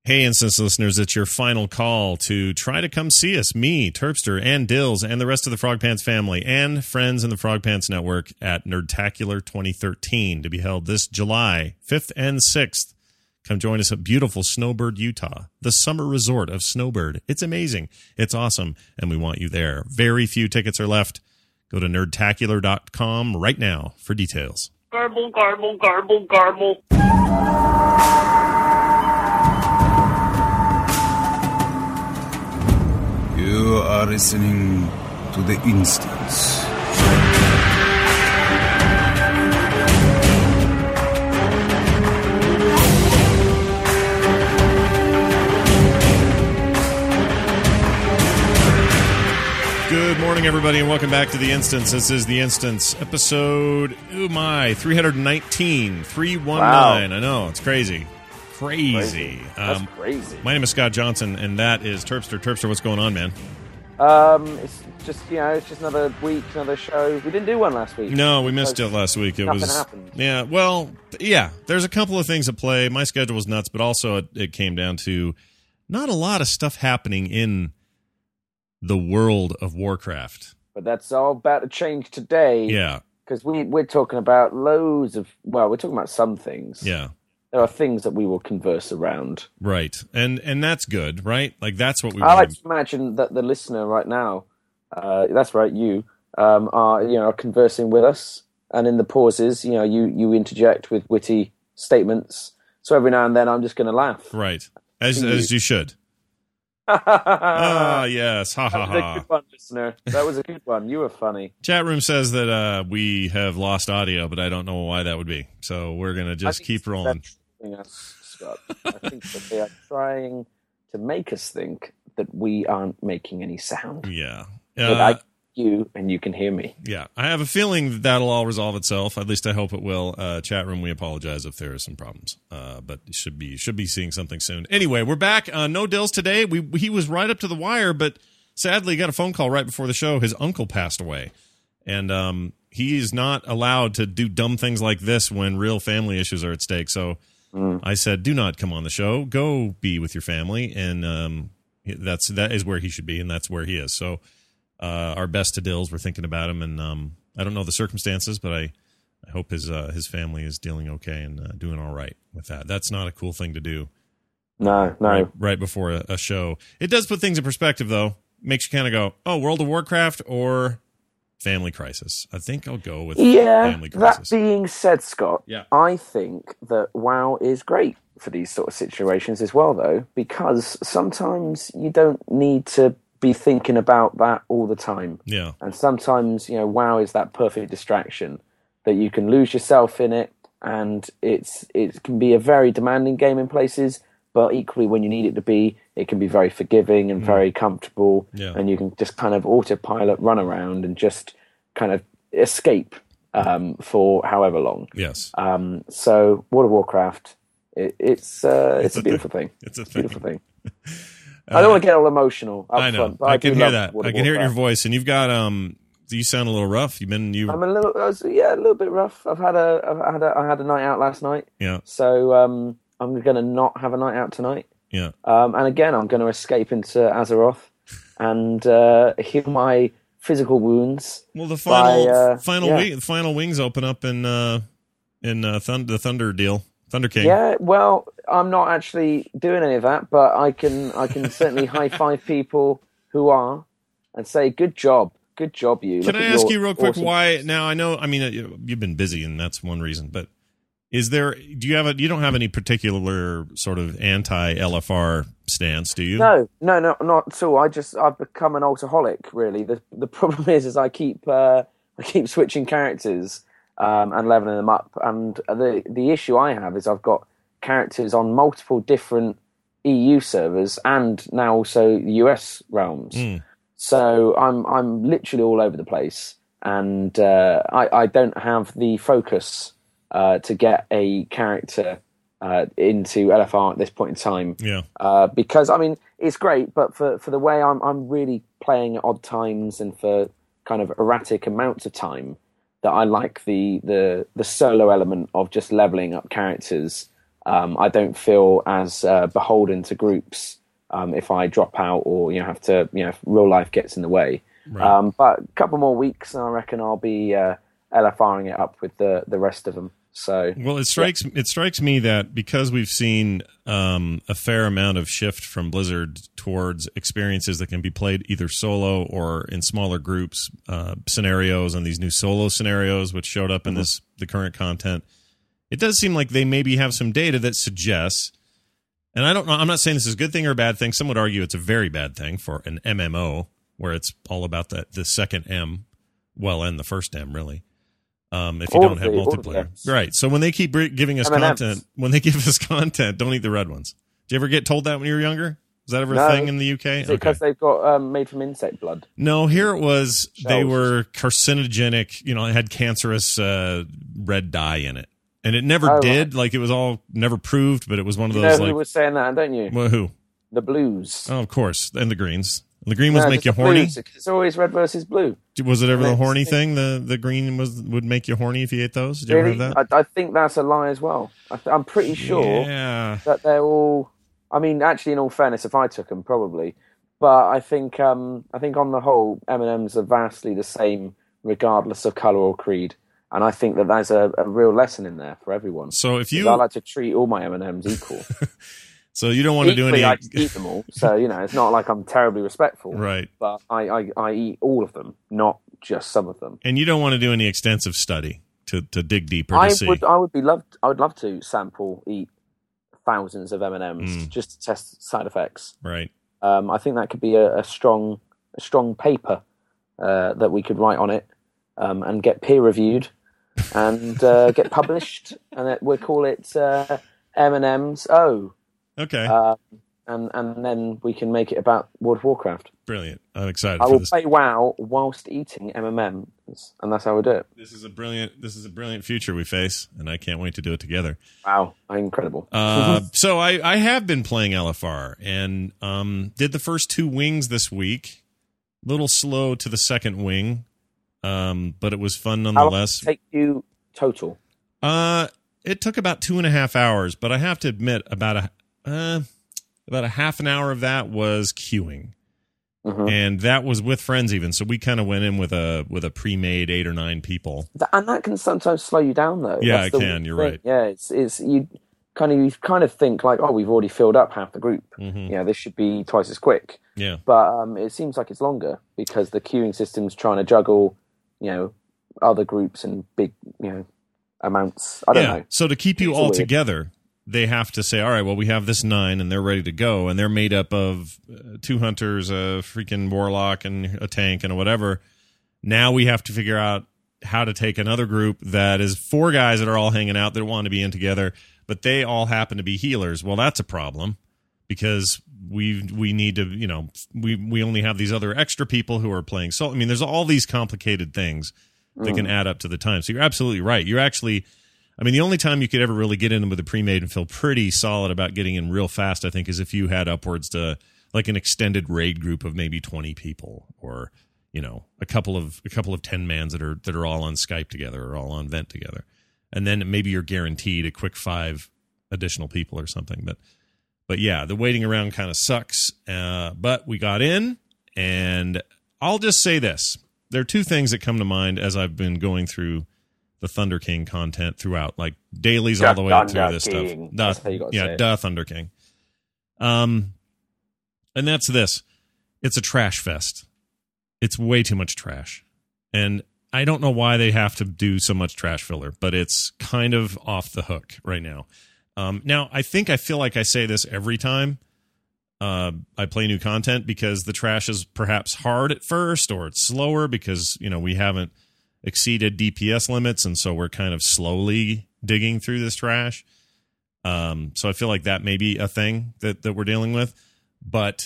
Hey, Instance listeners, it's your final call to try to come see us, me, Terpster, and Dills, and the rest of the Frog Pants family, and friends in the Frog Pants Network at Nerdtacular 2013, to be held this July 5th and 6th. Come join us at beautiful Snowbird, Utah, the summer resort of Snowbird. It's amazing. It's awesome, and we want you there. Very few tickets are left. Go to nerdtacular.com right now for details. Garble, garble, garble, garble. You are listening to The Instance. Good morning, everybody, and welcome back to The Instance. This is The Instance, episode, 319, 319. Wow. I know, it's crazy. Crazy. That's crazy. My name is Scott Johnson, and that is Terpster. Terpster, what's going on, man? It's just, it's just another week, another show. We didn't do one last week. No, we missed it last week. Nothing happened. Yeah, well, yeah, there's a couple of things at play. My schedule was nuts, but also it came down to not a lot of stuff happening in the world of Warcraft. But that's all about to change today. Yeah. Because we're talking about we're talking about some things. Yeah. There are things that we will converse around. Right. And that's good, right? Like, that's what we I like to imagine that the listener right now, that's right, you, are conversing with us. And in the pauses, you interject with witty statements. So every now and then I'm just going to laugh. Right. As you should. Yes. Ha, ha, ha. That was a good one, listener. That was a good one. You were funny. Chat room says that we have lost audio, but I don't know why that would be. So we're going to just keep rolling. Scott. I think that they are trying to make us think that we aren't making any sound. Yeah. But I you and you can hear me. Yeah. I have a feeling that'll all resolve itself. At least I hope it will. Chat room, we apologize if there are some problems. But you should be seeing something soon. Anyway, we're back. No Dills today. He was right up to the wire, but sadly got a phone call right before the show. His uncle passed away. And he is not allowed to do dumb things like this when real family issues are at stake. So I said, do not come on the show. Go be with your family. And that is where he should be, and that's where he is. So our best to Dills. We're thinking about him, and I don't know the circumstances, but I hope his family is dealing okay and doing all right with that. That's not a cool thing to do. No. Right before a show. It does put things in perspective, though. Makes you kind of go, oh, World of Warcraft or Family Crisis. I think I'll go with Family Crisis. That being said, Scott, yeah. I think that WoW is great for these sort of situations as well, though, because sometimes you don't need to be thinking about that all the time. Yeah. And sometimes, WoW is that perfect distraction that you can lose yourself in it, and it can be a very demanding game in places, but equally when you need it to be, it can be very forgiving and very comfortable, and you can just kind of autopilot run around and just kind of escape for however long. Yes. So World of Warcraft, it's a beautiful thing. It's a beautiful thing. I don't want to get all emotional. I know. Front, but I can hear that. World of I can hear it in your Warcraft. voice, and you've got you sound a little rough. I'm a little bit rough. I had a night out last night. Yeah. So I'm going to not have a night out tonight. Yeah. And again, I'm going to escape into Azeroth and heal my physical wounds. Well, the final wings open up in the Thunder deal. Thunder King. Yeah, well, I'm not actually doing any of that, but I can certainly high five people who are and say, "Good job, you." Can I ask you real quick why? Now I know. I mean, you've been busy, and that's one reason. But you don't have any particular sort of anti-LFR stance, do you? No, not at all. I've become an altaholic. Really, the problem is I keep switching characters. And leveling them up. And the issue I have is I've got characters on multiple different EU servers and now also the US realms. So I'm literally all over the place, and I don't have the focus to get a character into LFR at this point in time. Yeah. Because I mean it's great, but for the way I'm really playing at odd times and for kind of erratic amounts of time, that I like the solo element of just leveling up characters I don't feel as beholden to groups if I drop out or have to if real life gets in the way. Right. But a couple more weeks, and I reckon I'll be LFRing it up with the rest of them. So well, it strikes me that because we've seen a fair amount of shift from Blizzard towards experiences that can be played either solo or in smaller groups, scenarios, and these new solo scenarios which showed up in the current content, it does seem like they maybe have some data that suggests, and I don't know, I'm not saying this is a good thing or a bad thing. Some would argue it's a very bad thing for an MMO where it's all about the second M, and the first M really. If you don't have multiplayer. Right. So when they keep giving us content, don't eat the red ones. Did you ever get told that when you were younger? Was that ever a thing in the UK? Is it because they've got made from insect blood? No, here it was, they were carcinogenic, it had cancerous red dye in it. And it never did. Right. Like, it was all never proved, but it was one of those, who was saying that, don't you? Well, who? The blues. Oh, of course. And the greens. The green ones make you horny. Blues. It's always red versus blue. Was it ever the horny thing? The green would make you horny if you ate those? Did you ever have that? I think that's a lie as well. I'm pretty sure that they're all. I mean, actually, in all fairness, if I took them, probably. But I think on the whole, M&Ms are vastly the same, regardless of color or creed. And I think that there's a real lesson in there for everyone. So if I like to treat all my M&Ms equal. So you don't want to do any. I eat them all, so it's not like I'm terribly respectful, right? But I eat all of them, not just some of them. And you don't want to do any extensive study to dig deeper to see. I would love to eat thousands of M&Ms just to test side effects. Right. I think that could be a strong paper that we could write on it and get peer reviewed and get published, and we'll call it M&Ms. Okay. And then we can make it about World of Warcraft. Brilliant. I'm excited I for will this. play WoW whilst eating MMMs, and that's how we do it. This is a brilliant future we face, and I can't wait to do it together. Wow, incredible. So I have been playing LFR, and did the first 2 wings this week. A little slow to the second wing, but it was fun nonetheless. How long did it take you total? It took about 2.5 hours, but I have to admit about a half an hour of that was queuing, and that was with friends even. So we kind of went in with a pre-made 8 or 9 people, and that can sometimes slow you down, though. Yeah, it can. You're right. Yeah, it's you kind of think like, oh, we've already filled up half the group. This should be twice as quick. Yeah, but it seems like it's longer because the queuing system's trying to juggle, other groups and big, amounts. I don't know. So to keep you all together, they have to say, all right, well, we have this 9 and they're ready to go, and they're made up of 2 hunters, a freaking warlock, and a tank, and whatever. Now we have to figure out how to take another group that is 4 guys that are all hanging out that want to be in together, but they all happen to be healers. Well, that's a problem because we need to, we only have these other extra people who are playing solo. I mean, there's all these complicated things that can add up to the time. So you're absolutely right. You're actually... I mean, the only time you could ever really get in with a pre-made and feel pretty solid about getting in real fast, I think, is if you had upwards to like an extended raid group of maybe 20 people, or a couple of 10-mans that are all on Skype together or all on Vent together, and then maybe you're guaranteed a quick 5 additional people or something. But yeah, the waiting around kind of sucks. But we got in, and I'll just say this: there are 2 things that come to mind as I've been going through the Thunder King content throughout, like dailies all the way up through this stuff. Thunder King. And that's this. It's a trash fest. It's way too much trash. And I don't know why they have to do so much trash filler, but it's kind of off the hook right now. Now, I feel like I say this every time I play new content, because the trash is perhaps hard at first, or it's slower because, we haven't exceeded DPS limits, and so we're kind of slowly digging through this trash. So I feel like that may be a thing that we're dealing with. But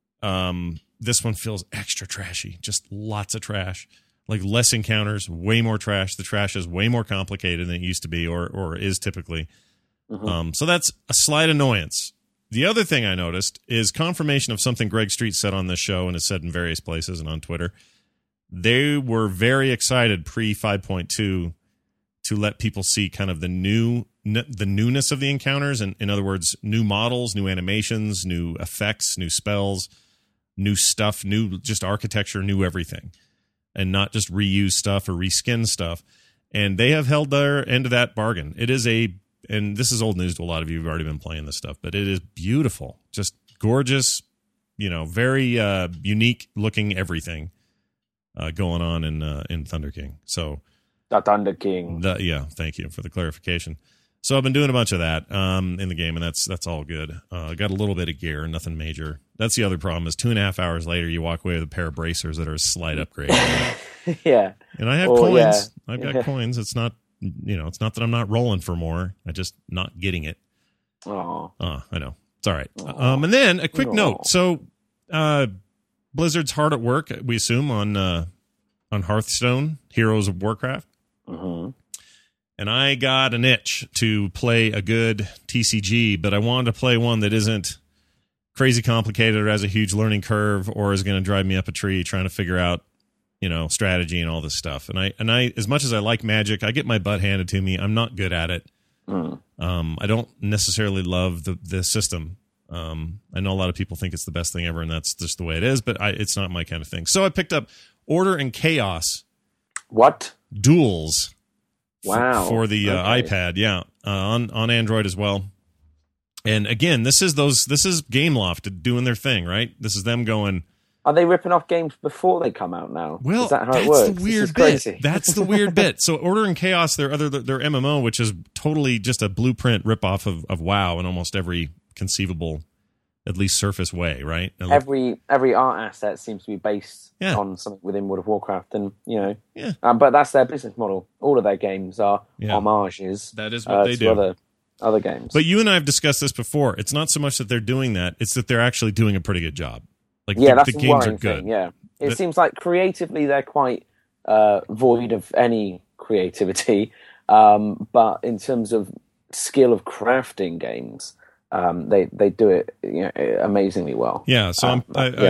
this one feels extra trashy. Just lots of trash. Like less encounters, way more trash. The trash is way more complicated than it used to be or is typically. So that's a slight annoyance. The other thing I noticed is confirmation of something Greg Street said on this show and has said in various places and on Twitter. They were very excited pre 5.2 to let people see kind of the new the newness of the encounters, and in other words, new models, new animations, new effects, new spells, new stuff, new just architecture, new everything, and not just reuse stuff or reskin stuff. And they have held their end of that bargain. It is and this is old news to a lot of you who've already been playing this stuff, but it is beautiful, just gorgeous, very unique looking everything going on in Thunder King. So the Thunder King. Thank you for the clarification. So I've been doing a bunch of that in the game, and that's all good. Got a little bit of gear, nothing major. That's the other problem is 2.5 hours later, you walk away with a pair of bracers that are a slight upgrade. Yeah. And I have coins. Yeah. I've got coins. It's not, it's not that I'm not rolling for more. I'm just not getting it. Oh, I know. It's all right. And then a quick note. So Blizzard's hard at work, we assume, on Hearthstone, Heroes of Warcraft. Mm-hmm. And I got an itch to play a good TCG, but I wanted to play one that isn't crazy complicated or has a huge learning curve or is going to drive me up a tree trying to figure out, strategy and all this stuff. And I, as much as I like Magic, I get my butt handed to me. I'm not good at it. I don't necessarily love the system. I know a lot of people think it's the best thing ever, and that's just the way it is, but it's not my kind of thing. So I picked up Order and Chaos. What? Duels. Wow. For the iPad, yeah. On Android as well. And again, this is Gameloft doing their thing, right? This is them going. Are they ripping off games before they come out now? Well, is that how that's it works? the weird bit. That's the weird bit. So Order and Chaos, their MMO, which is totally just a blueprint ripoff of WoW in almost every conceivable, at least surface way, right? Every art asset seems to be based on something within World of Warcraft, and but that's their business model. All of their games are homages. That is what they do. Other games. But you and I have discussed this before. It's not so much that they're doing that; it's that they're actually doing a pretty good job. Like that's the games are good. Thing, yeah, it seems like creatively they're quite void of any creativity, but in terms of skill of crafting games. They do it amazingly well. Yeah, so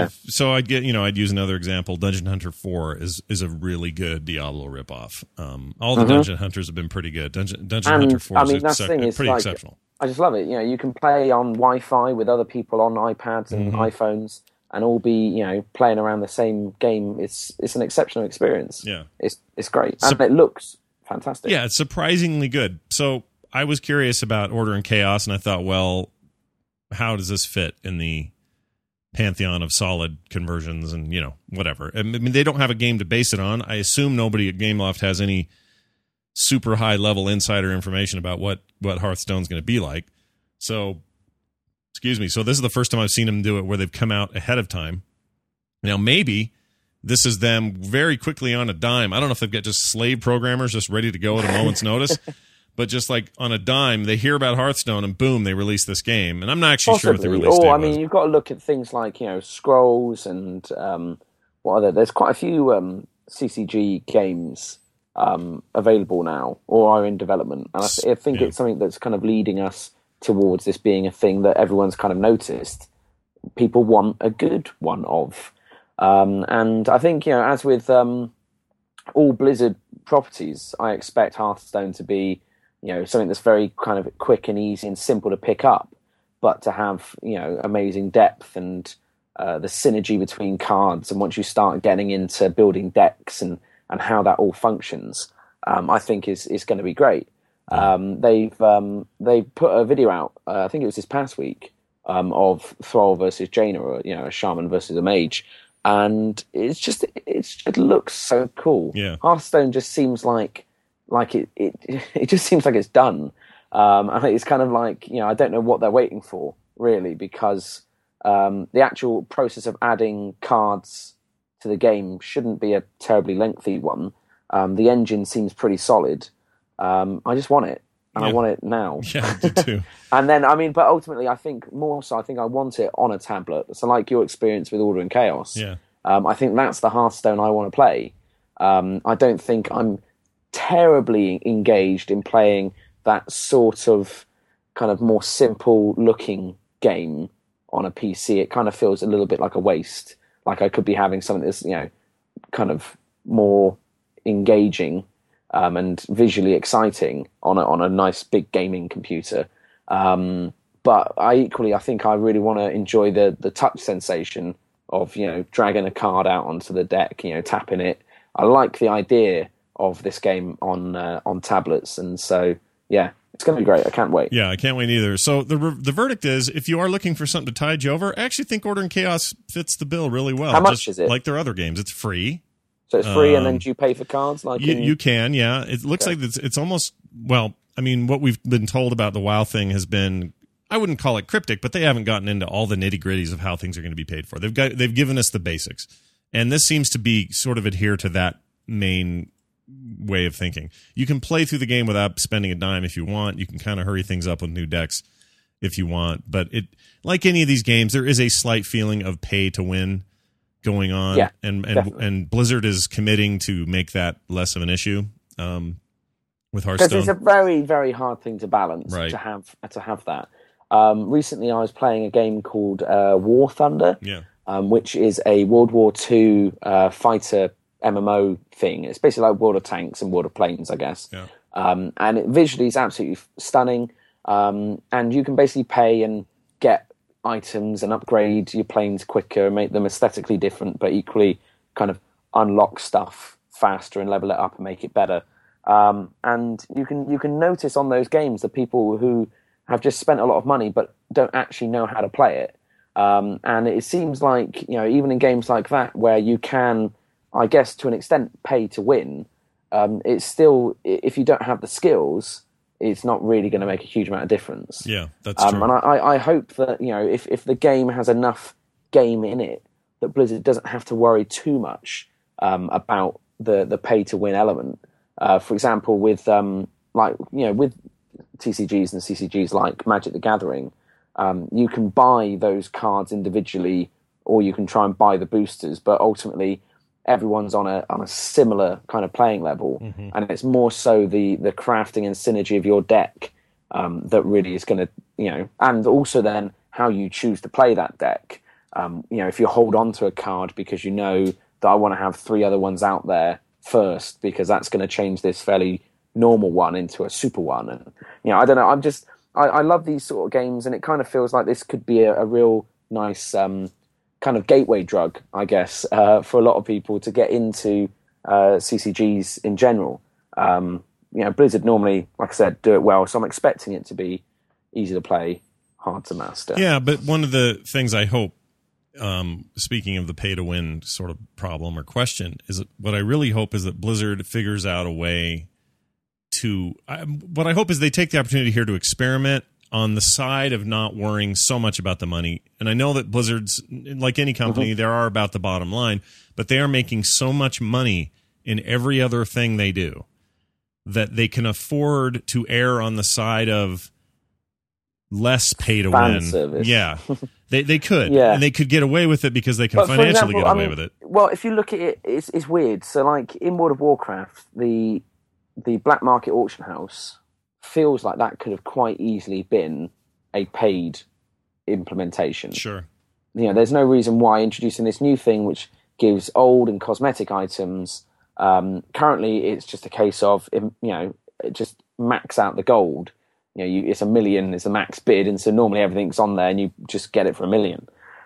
I'd use another example. Dungeon Hunter 4 is a really good Diablo ripoff. All the Dungeon Hunters have been pretty good. Dungeon Hunter 4 is pretty exceptional. I just love it. You can play on Wi-Fi with other people on iPads and iPhones, and all be playing around the same game. It's an exceptional experience. Yeah, it's great, and it looks fantastic. Yeah, it's surprisingly good. So I was curious about Order and Chaos, and I thought, well, how does this fit in the pantheon of solid conversions and, whatever? I mean, they don't have a game to base it on. I assume nobody at Gameloft has any super high-level insider information about what Hearthstone's going to be like. So, excuse me. So this is the first time I've seen them do it where they've come out ahead of time. Now, maybe this is them very quickly on a dime. I don't know if they've got just slave programmers just ready to go at a moment's notice. But just like on a dime, they hear about Hearthstone and boom, they release this game. And I'm not actually sure what the release date was. You've got to look at things like, Scrolls and there's quite a few CCG games available now or are in development. And I think it's something that's kind of leading us towards this being a thing that everyone's kind of noticed. People want a good one of. And I think, as with all Blizzard properties, I expect Hearthstone to be something that's very kind of quick and easy and simple to pick up, but to have, amazing depth and the synergy between cards. And once you start getting into building decks and how that all functions, I think is going to be great. They put a video out, I think it was this past week, of Thrall versus Jaina, or, a shaman versus a mage. And it looks so cool. Yeah. Hearthstone just seems like it just seems like it's done. And it's kind of like, I don't know what they're waiting for, really, because the actual process of adding cards to the game shouldn't be a terribly lengthy one. The engine seems pretty solid. I just want it, and I want it now. Yeah, I do too. And then, but ultimately, I think I want it on a tablet. So like your experience with Order and Chaos. Yeah. I think that's the Hearthstone I want to play. I don't think I'm terribly engaged in playing that sort of kind of more simple looking game on a PC. It kind of feels a little bit like a waste. Like I could be having something that's, kind of more engaging and visually exciting on a nice big gaming computer. But I think I really want to enjoy the touch sensation of, dragging a card out onto the deck, tapping it. I like the idea of this game on tablets, and so yeah, it's going to be great. I can't wait. Yeah, I can't wait either. So the verdict is, if you are looking for something to tide you over, I actually think Order and Chaos fits the bill really well. How much is it? Like their other games, it's free. So it's free, and then do you pay for cards? Like you can, yeah. It looks like it's almost, well, I mean, what we've been told about the WoW thing has been, I wouldn't call it cryptic, but they haven't gotten into all the nitty gritties of how things are going to be paid for. They've given us the basics, and this seems to be sort of adhere to that main way of thinking. You can play through the game without spending a dime if you want. You can kind of hurry things up with new decks if you want, but like any of these games, there is a slight feeling of pay to win going on, and Blizzard is committing to make that less of an issue with Hearthstone. Because it's a very, very hard thing to balance, right, to have that. Recently, I was playing a game called War Thunder, which is a World War II fighter MMO thing. It's basically like World of Tanks and World of Planes, I guess. Yeah. And it visually is absolutely stunning. And you can basically pay and get items and upgrade your planes quicker, make them aesthetically different, but equally kind of unlock stuff faster and level it up and make it better. And you can notice on those games the people who have just spent a lot of money but don't actually know how to play it. And it seems like, even in games like that where you can, I guess, to an extent, pay to win, it's still, if you don't have the skills, it's not really going to make a huge amount of difference. Yeah, that's true. And I hope that, if the game has enough game in it, that Blizzard doesn't have to worry too much about the pay to win element. For example, with with TCGs and CCGs like Magic the Gathering, you can buy those cards individually, or you can try and buy the boosters, but ultimately everyone's on a similar kind of playing level, and it's more so the crafting and synergy of your deck that really is going to, and also then how you choose to play that deck. If you hold on to a card because you know that I want to have 3 other ones out there first because that's going to change this fairly normal one into a super one, and I don't know. I love these sort of games, and it kind of feels like this could be a real nice kind of gateway drug, I guess, for a lot of people to get into CCGs in general. Blizzard normally, like I said, do it well, so I'm expecting it to be easy to play, hard to master. Yeah, but one of the things I hope, speaking of the pay-to-win sort of problem or question, is that what I really hope is that Blizzard figures out a way to... what I hope is they take the opportunity here to experiment on the side of not worrying so much about the money. And I know that Blizzard's, like any company, they are about the bottom line, but they are making so much money in every other thing they do that they can afford to err on the side of less pay to win. Service. Yeah, they could. Yeah. And they could get away with it because they can financially get away with it. Well, if you look at it, it's weird. So like in World of Warcraft, the black market auction house feels like that could have quite easily been a paid implementation. Sure. There's no reason why introducing this new thing which gives old and cosmetic items. Currently, it's just a case of just max out the gold. It's $1 million is the max bid, and so normally everything's on there, and you just get it for $1 million.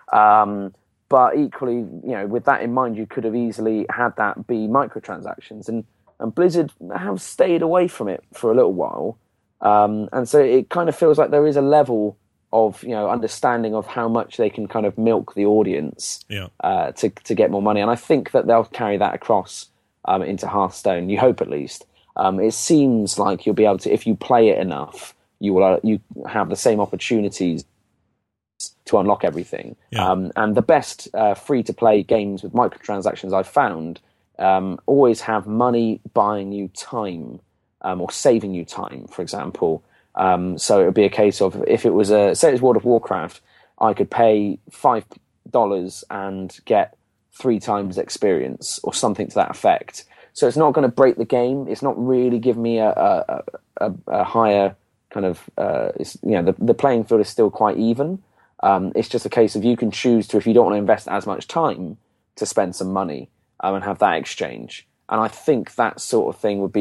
But equally, with that in mind, you could have easily had that be microtransactions, and Blizzard have stayed away from it for a little while. And so it kind of feels like there is a level of understanding of how much they can kind of milk the audience to get more money, and I think that they'll carry that across into Hearthstone. You hope, at least. It seems like you'll be able to, if you play it enough, you have the same opportunities to unlock everything. And the best free to play games with microtransactions I've found always have money buying you time. Or saving you time, for example. So it would be a case of, if it was say it was World of Warcraft, I could pay $5 and get 3 times experience or something to that effect. So it's not going to break the game. It's not really giving me a higher kind of, the playing field is still quite even. It's just a case of you can choose to, if you don't want to invest as much time, to spend some money and have that exchange. And I think that sort of thing would be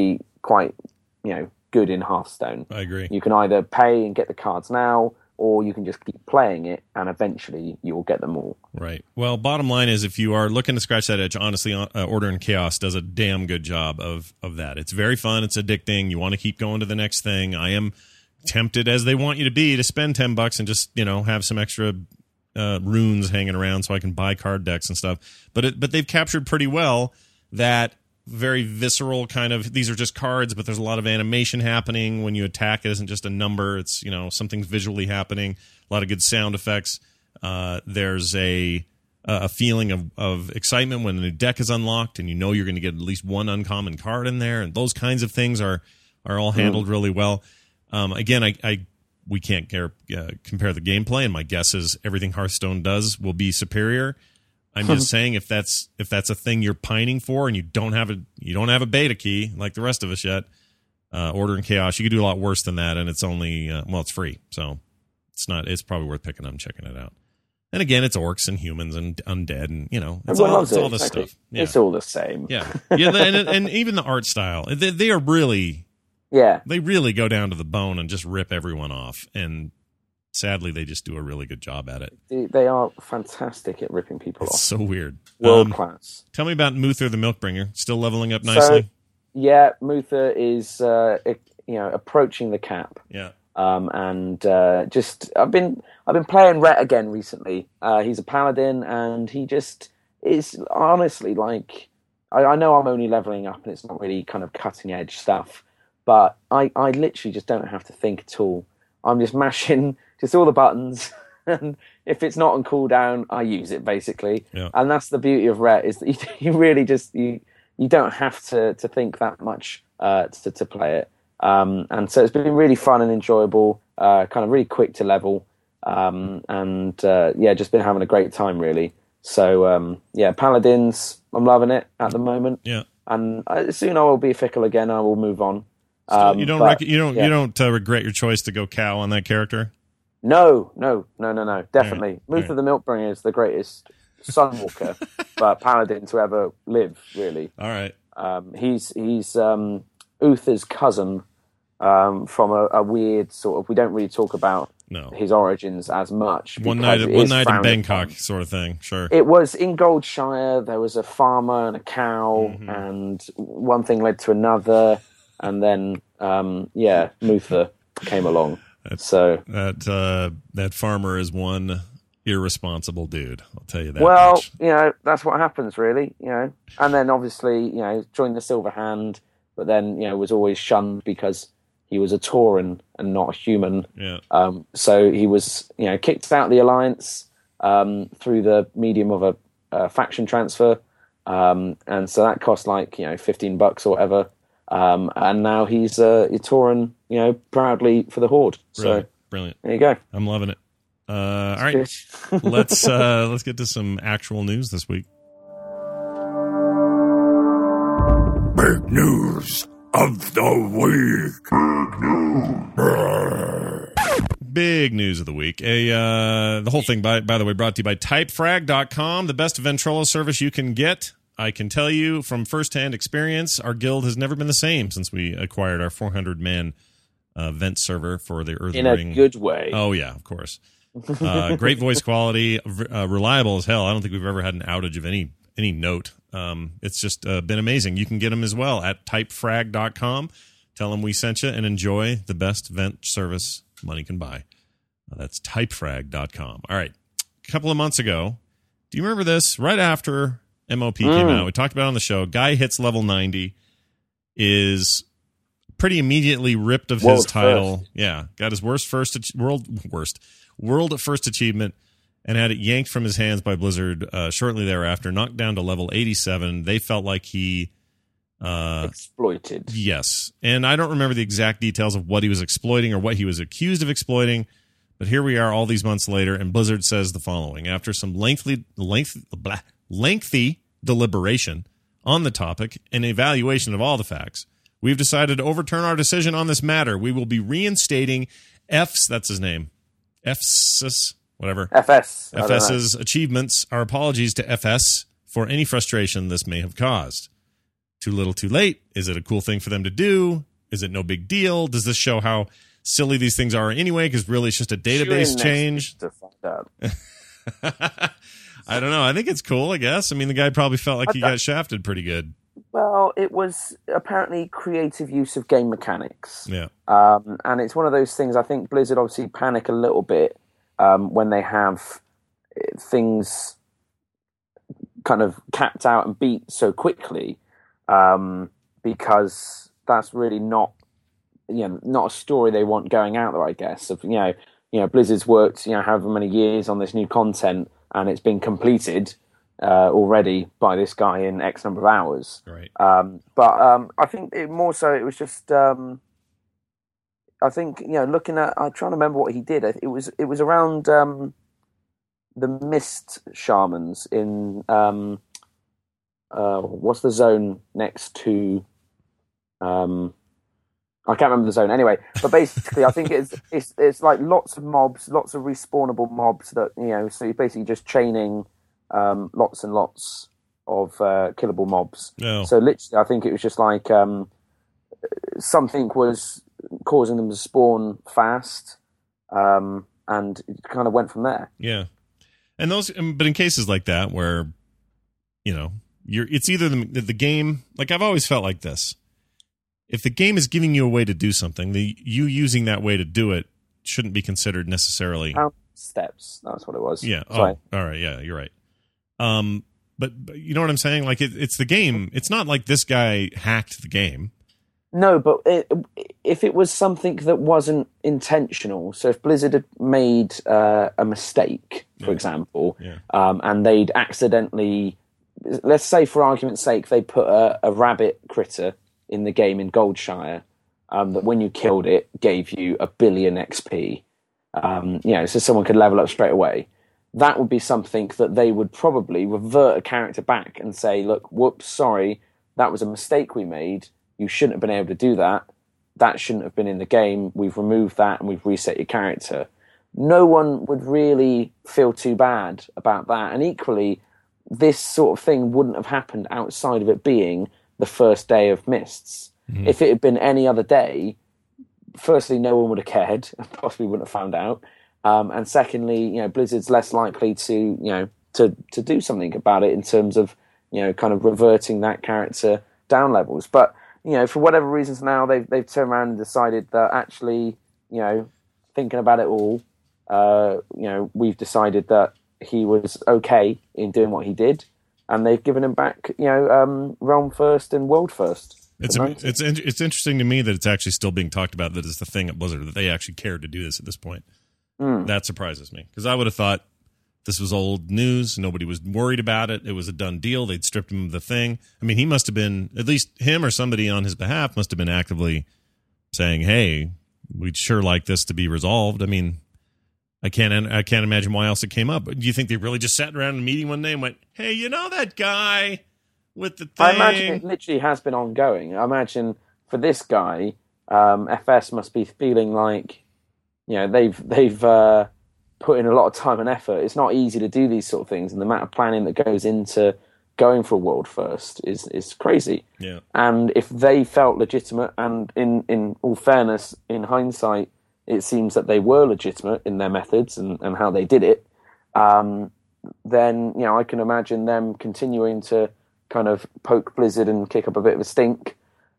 quite, good in Hearthstone. I agree. You can either pay and get the cards now, or you can just keep playing it, and eventually you'll get them all. Right. Well, bottom line is, if you are looking to scratch that itch, honestly, Order and Chaos does a damn good job of that. It's very fun. It's addicting. You want to keep going to the next thing. I am tempted, as they want you to be, to spend $10 and just have some extra runes hanging around so I can buy card decks and stuff. But they've captured pretty well that very visceral kind of, these are just cards, but there's a lot of animation happening when you attack. It isn't just a number. It's, something's visually happening, a lot of good sound effects. There's a feeling of excitement when a new deck is unlocked and you're going to get at least one uncommon card in there, and those kinds of things are all handled really well. Again, we can't compare the gameplay, and my guess is everything Hearthstone does will be superior. I'm just saying, if that's a thing you're pining for, and you don't have a beta key like the rest of us yet, Order and Chaos, you could do a lot worse than that, and it's only it's free, so it's probably worth picking up and checking it out. And again, it's orcs and humans and undead, and it's all this stuff. Yeah. It's all the same. Yeah, and even the art style, they are really, they really go down to the bone and just rip everyone off, and sadly, they just do a really good job at it. They are fantastic at ripping people off. So weird. World class. Tell me about Muther the Milkbringer. Still leveling up nicely? So, Muther is approaching the cap. Yeah. I've been playing Rhett again recently. He's a paladin, and he just is honestly like, I know I'm only leveling up and it's not really kind of cutting edge stuff, but I literally just don't have to think at all. I'm just mashing just all the buttons, and if it's not on cooldown, I use it basically. Yeah. And that's the beauty of Rhett, is that you really just you don't have to think that much to play it. And so it's been really fun and enjoyable, kind of really quick to level, just been having a great time really. So Paladins, I'm loving it at the moment. Yeah, and soon I will be fickle again. I will move on. You don't regret your choice to go cow on that character? No, definitely. Right. Muther the Milkbringer is the greatest Sunwalker, but Paladin to ever live, really. All right. He's Uther's cousin, from a weird sort of, we don't really talk about his origins as much. One night in Bangkok sort of thing, sure. It was in Goldshire. There was a farmer and a cow, and one thing led to another, and then Muther came along. That farmer is one irresponsible dude, I'll tell you that. Well, much. That's what happens, really. And then obviously, joined the Silver Hand, but then was always shunned because he was a Tauren and not a human. Yeah. So he was kicked out of the Alliance through the medium of a faction transfer, and so that cost like $15 or whatever. And now he's a Tauren, proudly for the Horde. Brilliant. There you go. I'm loving it. All right, let's get to some actual news this week. Big news of the week. Big news of the week. The whole thing, by the way, brought to you by Typefrag.com, the best Ventrilo service you can get. I can tell you from firsthand experience, our guild has never been the same since we acquired our 400-man vent server for the Earth Ring. In a good way. Oh, yeah, of course. Great voice quality, reliable as hell. I don't think we've ever had an outage of any note. It's just been amazing. You can get them as well at Typefrag.com. Tell them we sent you and enjoy the best vent service money can buy. That's Typefrag.com. All right. A couple of months ago, do you remember this? Right after MOP came out, we talked about it on the show. Guy hits level 90, is pretty immediately ripped of his title. First. Yeah, got his world first achievement, and had it yanked from his hands by Blizzard shortly thereafter. Knocked down to level 87. They felt like he exploited. Yes, and I don't remember the exact details of what he was exploiting or what he was accused of exploiting. But here we are, all these months later, and Blizzard says the following: after some lengthy deliberation on the topic and evaluation of all the facts, we've decided to overturn our decision on this matter. We will be reinstating that's his name, FS's achievements. Our apologies to FS for any frustration this may have caused. too little, too late? Is it a cool thing for them to do? Is it no big deal? Does this show how silly these things are anyway? Because really, it's just a database change. To find out. I don't know. I think it's cool, I guess. I mean, the guy probably felt like he got shafted pretty good. Well, it was apparently creative use of game mechanics. Yeah. And it's one of those things, I think Blizzard obviously panic a little bit when they have things kind of capped out and beat so quickly, because that's really not a story they want going out there, I guess. Of, Blizzard's worked, however many years on this new content, and it's been completed already by this guy in X number of hours. Right. But I think it was just, I think, looking at, I'm trying to remember what he did. It was around the Mist Shamans in, what's the zone next to, I can't remember the zone anyway, but basically I think it's like lots of mobs, lots of respawnable mobs that, so you're basically just chaining lots and lots of killable mobs. No. So literally I think it was just like something was causing them to spawn fast, and it kind of went from there. Yeah. And but in cases like that where, it's either the game, like I've always felt like this. If the game is giving you a way to do something, you using that way to do it shouldn't be considered necessarily steps. That's what it was. Yeah. Sorry. Oh, all right. Yeah, you're right. But you know what I'm saying? Like it's the game. It's not like this guy hacked the game. No, but if it was something that wasn't intentional, so if Blizzard had made a mistake, for example, and they'd accidentally, let's say for argument's sake, they put a rabbit critter in the game in Goldshire, that when you killed it gave you 1 billion XP, so someone could level up straight away. That would be something that they would probably revert a character back and say, look, whoops, sorry, that was a mistake we made. You shouldn't have been able to do that. That shouldn't have been in the game. We've removed that and we've reset your character. No one would really feel too bad about that. And equally, this sort of thing wouldn't have happened outside of it being the first day of Mists. Mm-hmm. If it had been any other day, firstly, no one would have cared, possibly wouldn't have found out. And secondly, Blizzard's less likely to do something about it in terms of, kind of reverting that character down levels. But, for whatever reasons now, they've turned around and decided that actually, thinking about it all, we've decided that he was okay in doing what he did. And they've given him back, realm first and world first. It's interesting to me that it's actually still being talked about, that it's the thing at Blizzard, that they actually cared to do this at this point. That surprises me, because I would have thought this was old news. Nobody was worried about it. It was a done deal. They'd stripped him of the thing. I mean, he must have been, at least him or somebody on his behalf must have been actively saying, hey, we'd sure like this to be resolved. I mean, I can't imagine why else it came up. Do you think they really just sat around in a meeting one day and went, hey, that guy with the thing? I imagine it literally has been ongoing. I imagine for this guy, FS must be feeling like, they've put in a lot of time and effort. It's not easy to do these sort of things, and the amount of planning that goes into going for a world first is crazy. Yeah. And if they felt legitimate, and in all fairness, in hindsight, it seems that they were legitimate in their methods and how they did it, then I can imagine them continuing to kind of poke Blizzard and kick up a bit of a stink.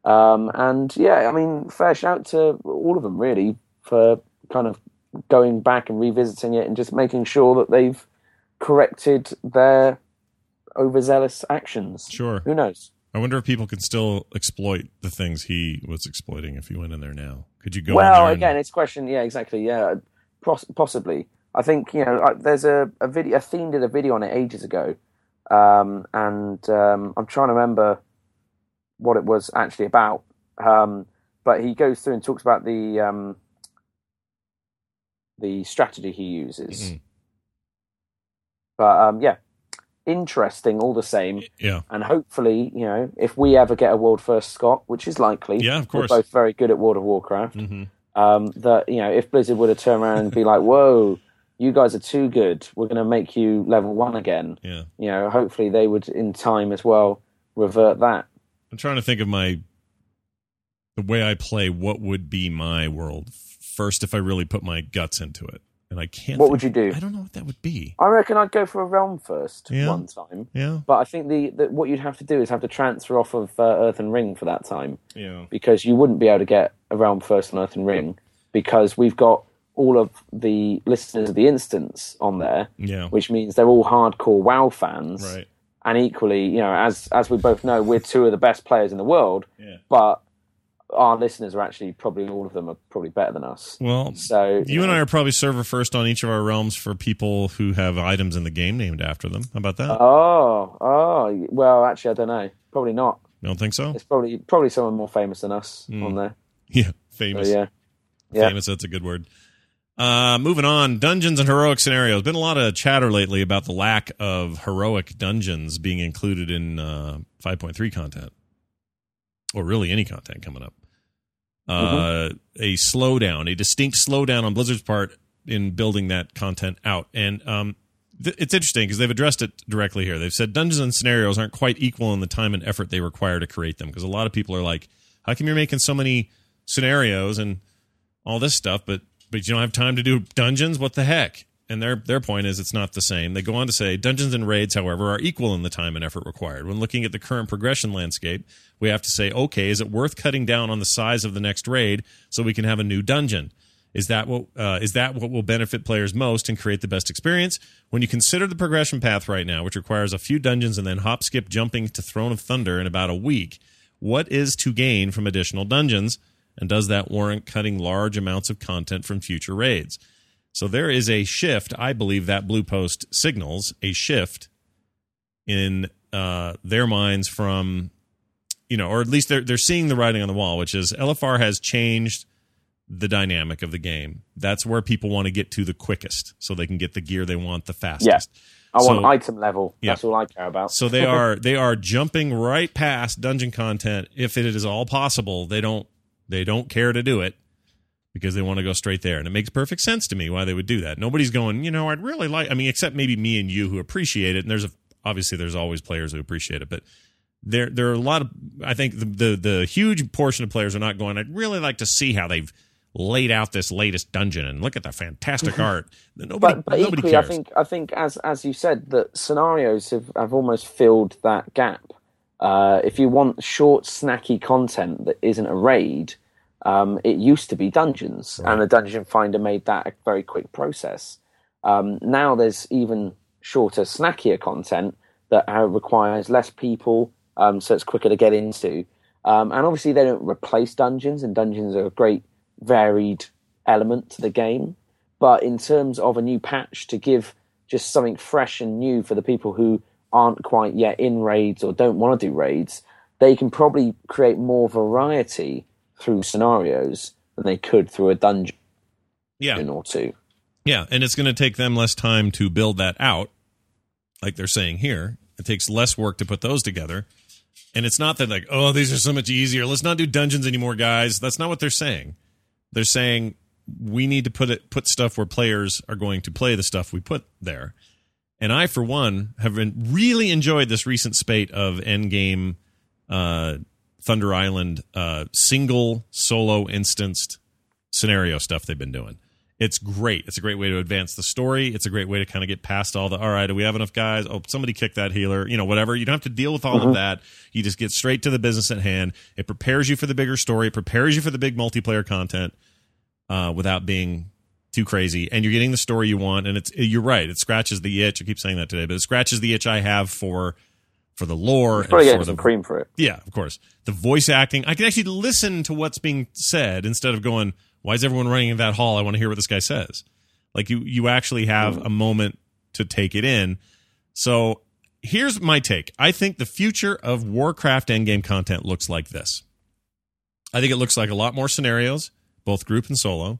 Fair shout to all of them really for kind of going back and revisiting it and just making sure that they've corrected their overzealous actions. Sure. Who knows? I wonder if people can still exploit the things he was exploiting if you went in there now. Could you go well, in there again, it's a question. Yeah, exactly. Yeah, possibly. I think, there's a video, Athene did a video on it ages ago. I'm trying to remember what it was actually about. But he goes through and talks about the strategy he uses. Mm-hmm. But interesting all the same. Yeah. And hopefully, if we ever get a world first, Scott, which is likely, yeah, of course, we're both very good at World of Warcraft. Mm-hmm. That if Blizzard were to turn around and be like, "Whoa, you guys are too good. We're going to make you level 1 again." Yeah. Hopefully they would, in time as well, revert that. I'm trying to think of the way I play. What would be my world first if I really put my guts into it? And I can't. What would you do? I don't know what that would be. I reckon I'd go for a realm first Yeah. one time. Yeah. But I think what you'd have to do is have to transfer off of Earthen Ring for that time. Yeah. Because you wouldn't be able to get a realm first on Earthen Ring because we've got all of the listeners of the instance on there. Yeah. Which means they're all hardcore WoW fans. Right. And equally, as we both know, we're two of the best players in the world. Yeah. But our listeners are actually probably all of them are probably better than us. Well, so you and I are probably server first on each of our realms for people who have items in the game named after them. How about that? Oh, well, actually, I don't know. Probably not. You don't think so? It's probably someone more famous than us on there. Yeah, famous. So, yeah. Famous, that's a good word. Moving on, dungeons and heroic scenarios. Been a lot of chatter lately about the lack of heroic dungeons being included in 5.3 content. Or really any content coming up. A slowdown, a distinct slowdown on Blizzard's part in building that content out. And it's interesting because they've addressed it directly here. They've said dungeons and scenarios aren't quite equal in the time and effort they require to create them. Because a lot of people are like, how come you're making so many scenarios and all this stuff, but you don't have time to do dungeons? What the heck? And their point is it's not the same. They go on to say dungeons and raids, however, are equal in the time and effort required. When looking at the current progression landscape, we have to say, okay, is it worth cutting down on the size of the next raid so we can have a new dungeon? Is that what will benefit players most and create the best experience? When you consider the progression path right now, which requires a few dungeons and then hop, skip, jumping to Throne of Thunder in about a week, what is to gain from additional dungeons? And does that warrant cutting large amounts of content from future raids? So there is a shift. I believe that Blue Post signals a shift in their minds from, or at least they're seeing the writing on the wall, which is LFR has changed the dynamic of the game. That's where people want to get to the quickest so they can get the gear they want the fastest. Yeah. I want item level. That's all I care about. So they are jumping right past dungeon content if it is all possible. They don't care to do it, because they want to go straight there. And it makes perfect sense to me why they would do that. Nobody's going, I'd really like, except maybe me and you who appreciate it. And obviously there's always players who appreciate it, but there are a lot of, I think the huge portion of players are not going, I'd really like to see how they've laid out this latest dungeon and look at the fantastic art. Nobody equally, cares. I think as you said, that scenarios have almost filled that gap. If you want short, snacky content that isn't a raid, it used to be dungeons, right. And the dungeon finder made that a very quick process. Now there's even shorter, snackier content that requires less people, so it's quicker to get into. And obviously they don't replace dungeons, and dungeons are a great varied element to the game. But in terms of a new patch to give just something fresh and new for the people who aren't quite yet in raids or don't want to do raids, they can probably create more variety through scenarios than they could through a dungeon or two. Yeah, and it's going to take them less time to build that out, like they're saying here. It takes less work to put those together. And it's not that like, oh, these are so much easier. Let's not do dungeons anymore, guys. That's not what they're saying. They're saying we need to put stuff where players are going to play the stuff we put there. And I, for one, have really enjoyed this recent spate of endgame Thunder Island single solo instanced scenario stuff they've been doing. It's great. It's a great way to advance the story. It's a great way to kind of get past all the, all right, do we have enough guys? Oh, somebody kick that healer, whatever. You don't have to deal with all of that. You just get straight to the business at hand. It prepares you for the bigger story. It prepares you for the big multiplayer content without being too crazy. And you're getting the story you want. And you're right. It scratches the itch. I keep saying that today, but it scratches the itch I have for the lore. You're probably getting some cream for it. Yeah, of course. The voice acting. I can actually listen to what's being said instead of going, why is everyone running in that hall? I want to hear what this guy says. Like you actually have a moment to take it in. So here's my take. I think the future of Warcraft endgame content looks like this. I think it looks like a lot more scenarios, both group and solo.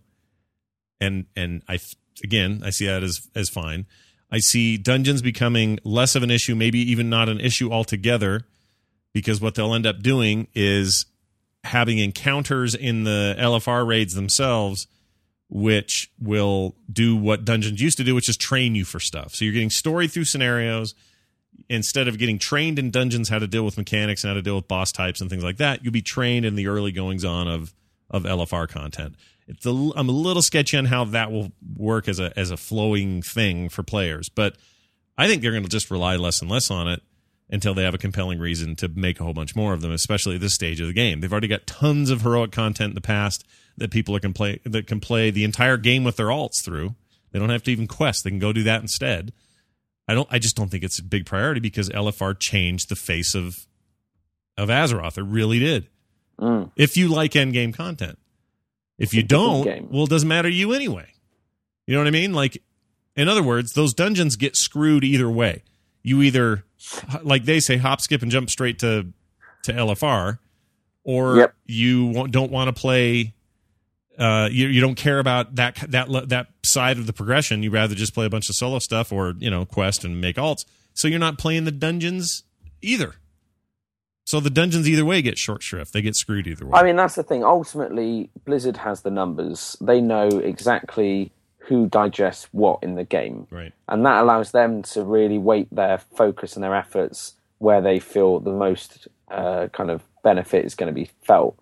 And I see that as fine. I see dungeons becoming less of an issue, maybe even not an issue altogether, because what they'll end up doing is having encounters in the LFR raids themselves, which will do what dungeons used to do, which is train you for stuff. So you're getting story through scenarios. instead of getting trained in dungeons how to deal with mechanics and how to deal with boss types and things like that, you'll be trained in the early goings on of LFR content. I'm a little sketchy on how that will work as a flowing thing for players, but I think they're going to just rely less and less on it until they have a compelling reason to make a whole bunch more of them, especially at this stage of the game. They've already got tons of heroic content in the past that people can play the entire game with their alts through. They don't have to even quest. They can go do that instead. I just don't think it's a big priority because LFR changed the face of Azeroth. It really did. If you like endgame content. If you don't, well, it doesn't matter to you anyway. You know what I mean? Like, in other words, those dungeons get screwed either way. You either, like they say, hop, skip, and jump straight to LFR, or you don't want to play. You don't care about that side of the progression. You rather just play a bunch of solo stuff or quest and make alts. So you're not playing the dungeons either. So the dungeons either way get short shrift. They get screwed either way. I mean, that's the thing. Ultimately, Blizzard has the numbers. They know exactly who digests what in the game. Right. And that allows them to really weight their focus and their efforts where they feel the most kind of benefit is going to be felt.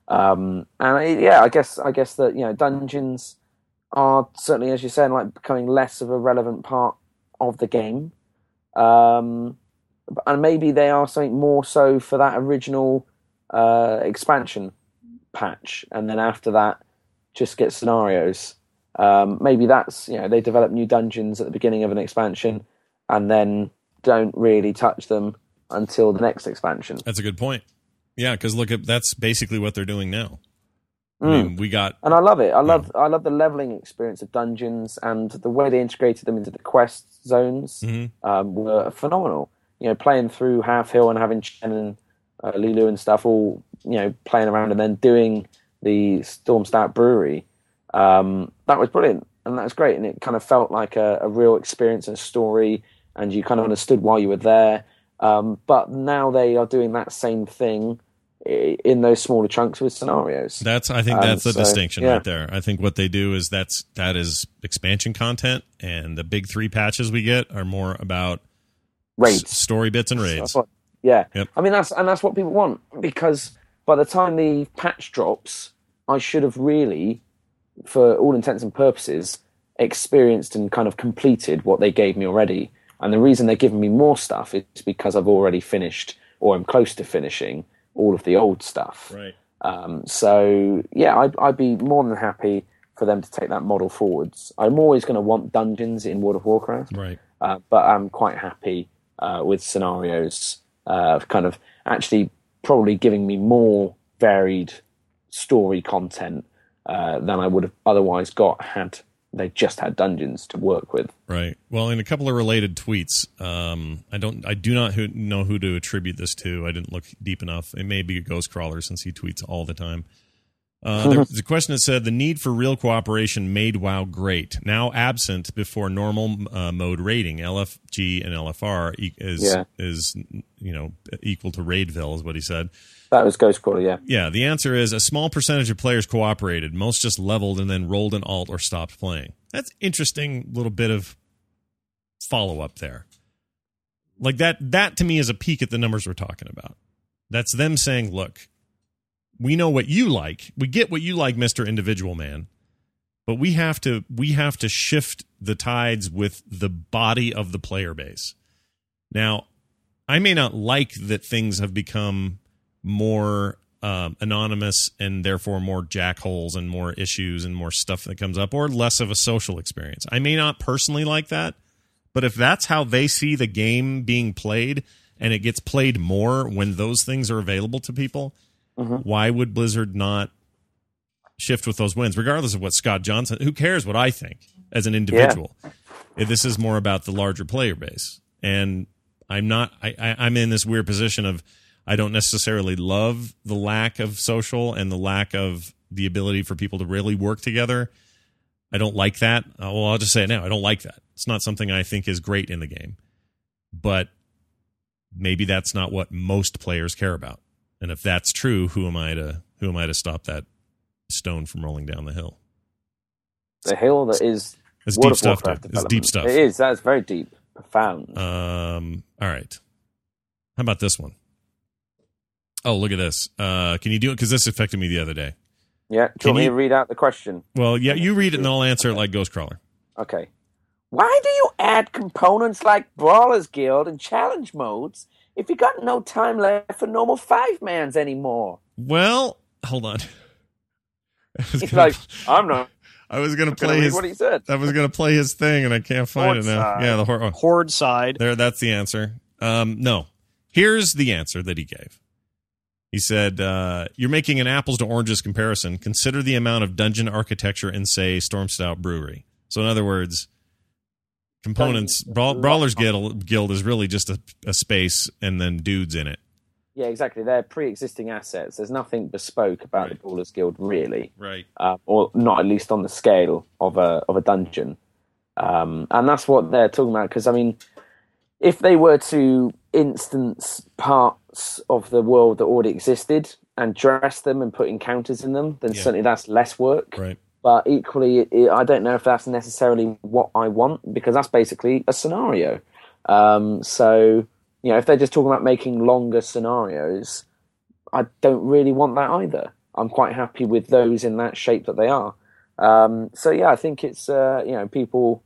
I guess that dungeons are certainly, as you said, like becoming less of a relevant part of the game. And maybe they are something more so for that original expansion patch, and then after that, just get scenarios. Maybe that's they develop new dungeons at the beginning of an expansion, and then don't really touch them until the next expansion. That's a good point. Yeah, because that's basically what they're doing now. I mean, and I love it. I love the leveling experience of dungeons and the way they integrated them into the quest zones were phenomenal. Playing through Half Hill and having Chen and Lilu and stuff all, playing around and then doing the Stormstout Brewery. That was brilliant and that was great. And it kind of felt like a real experience and a story, and you kind of understood why you were there. But now they are doing that same thing in those smaller chunks with scenarios. I think that's the distinction right there. I think what they do is that is expansion content, and the big 3 patches we get are more about raids, story bits and raids. Yeah. Yep. I mean, that's what people want, because by the time the patch drops, I should have really, for all intents and purposes, experienced and kind of completed what they gave me already. And the reason they're giving me more stuff is because I've already finished, or I'm close to finishing, all of the old stuff. Right. I'd be more than happy for them to take that model forwards. I'm always going to want dungeons in World of Warcraft. Right. But I'm quite happy with scenarios, kind of actually probably giving me more varied story content than I would have otherwise got had they just had dungeons to work with. Right. Well, in a couple of related tweets, I do not know who to attribute this to. I didn't look deep enough. It may be a Ghostcrawler since he tweets all the time. There's a question that said, the need for real cooperation made WoW great, now absent before normal mode raiding. LFG and LFR is equal to Raidville, is what he said. That was Ghostcrawler, yeah. Yeah, the answer is a small percentage of players cooperated. Most just leveled and then rolled an alt or stopped playing. That's interesting little bit of follow-up there. Like that to me is a peek at the numbers we're talking about. That's them saying, look, we know what you like. We get what you like, Mr. Individual Man. But we have to shift the tides with the body of the player base. Now, I may not like that things have become more anonymous and therefore more jackholes and more issues and more stuff that comes up, or less of a social experience. I may not personally like that, but if that's how they see the game being played and it gets played more when those things are available to people, why would Blizzard not shift with those wins, regardless of what Scott Johnson, who cares what I think as an individual? Yeah. This is more about the larger player base. And I'm in this weird position of, I don't necessarily love the lack of social and the lack of the ability for people to really work together. I don't like that. Well, I'll just say it now. I don't like that. It's not something I think is great in the game. But maybe that's not what most players care about. And if that's true, who am I to stop that stone from rolling down the hill? The hill that is it's deep stuff. It's deep stuff. It is. That's very deep. Profound. All right. How about this one? Oh, look at this. Can you do it? Because this affected me the other day. Yeah. Do you want me to read out the question? Well, yeah, you read it and I'll answer it like Ghostcrawler. Okay. Why do you add components like Brawler's Guild and challenge modes if you got no time left for normal 5-mans anymore? Well, hold on. He's like, I'm not. I was going to play his. What he said. I was going to play his thing, and I can't find it now. Side. Yeah, the Horde side. There, that's the answer. No, here's the answer that he gave. He said, "You're making an apples to oranges comparison. Consider the amount of dungeon architecture in, say, Stormstout Brewery. So, in other words, components. Brawler's Guild is really just a space and then dudes in it. Yeah, exactly. They're pre-existing assets. There's nothing bespoke about the Brawlers Guild, really. Right. Or not at least on the scale of a dungeon. And that's what they're talking about. Because, I mean, if they were to instance parts of the world that already existed and dress them and put encounters in them, then certainly that's less work. Right. But equally, I don't know if that's necessarily what I want, because that's basically a scenario. So... You know, if they're just talking about making longer scenarios, I don't really want that either. I'm quite happy with those in that shape that they are. So yeah, I think it's people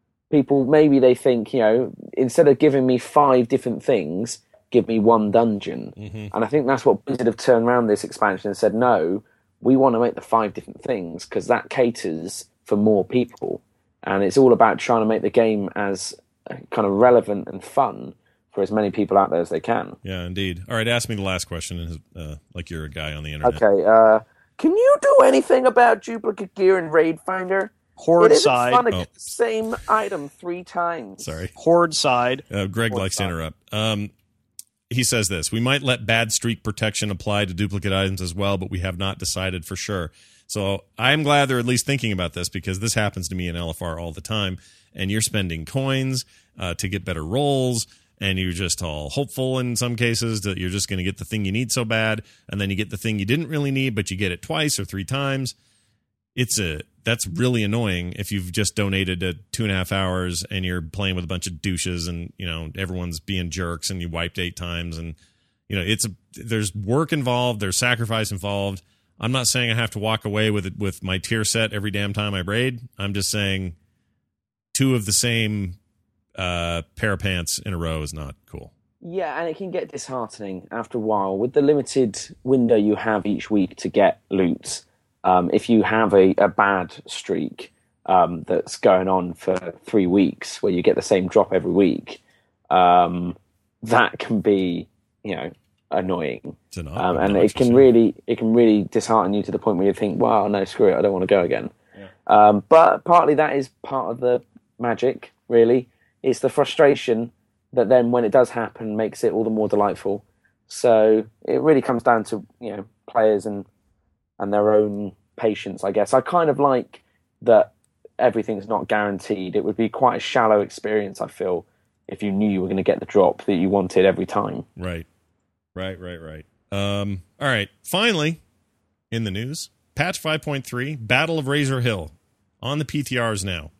maybe they think, instead of giving me 5 different things, give me one dungeon. Mm-hmm. And I think that's what Blizzard have turned around this expansion and said, no, we want to make the 5 different things because that caters for more people, and it's all about trying to make the game as kind of relevant and fun for as many people out there as they can. Yeah, indeed. All right, ask me the last question, like you're a guy on the internet. Okay, can you do anything about duplicate gear in Raid Finder? Horde it isn't side. fun to get the same item 3 times. Sorry. Horde side. Greg likes to interrupt. He says this: we might let bad streak protection apply to duplicate items as well, but we have not decided for sure. So I'm glad they're at least thinking about this, because this happens to me in LFR all the time, and you're spending coins to get better rolls, and you're just all hopeful in some cases that you're just going to get the thing you need so bad, and then you get the thing you didn't really need, but you get it twice or 3 times. That's really annoying if you've just donated 2.5 hours and you're playing with a bunch of douches, and everyone's being jerks, and you wiped 8 times, and there's work involved, there's sacrifice involved. I'm not saying I have to walk away with my tier set every damn time I raid. I'm just saying 2 of the same pair of pants in a row is not cool. Yeah, and it can get disheartening after a while. With the limited window you have each week to get loot, if you have a bad streak that's going on for 3 weeks where you get the same drop every week, that can be, annoying. And it can really dishearten you to the point where you think, wow, no, screw it, I don't want to go again. Yeah. But partly that is part of the magic, really. It's the frustration that then, when it does happen, makes it all the more delightful. So it really comes down to players and their own patience, I guess. I kind of like that everything's not guaranteed. It would be quite a shallow experience, I feel, if you knew you were going to get the drop that you wanted every time. Right. All right. Finally, in the news, patch 5.3, Battle of Razor Hill, on the PTRs now.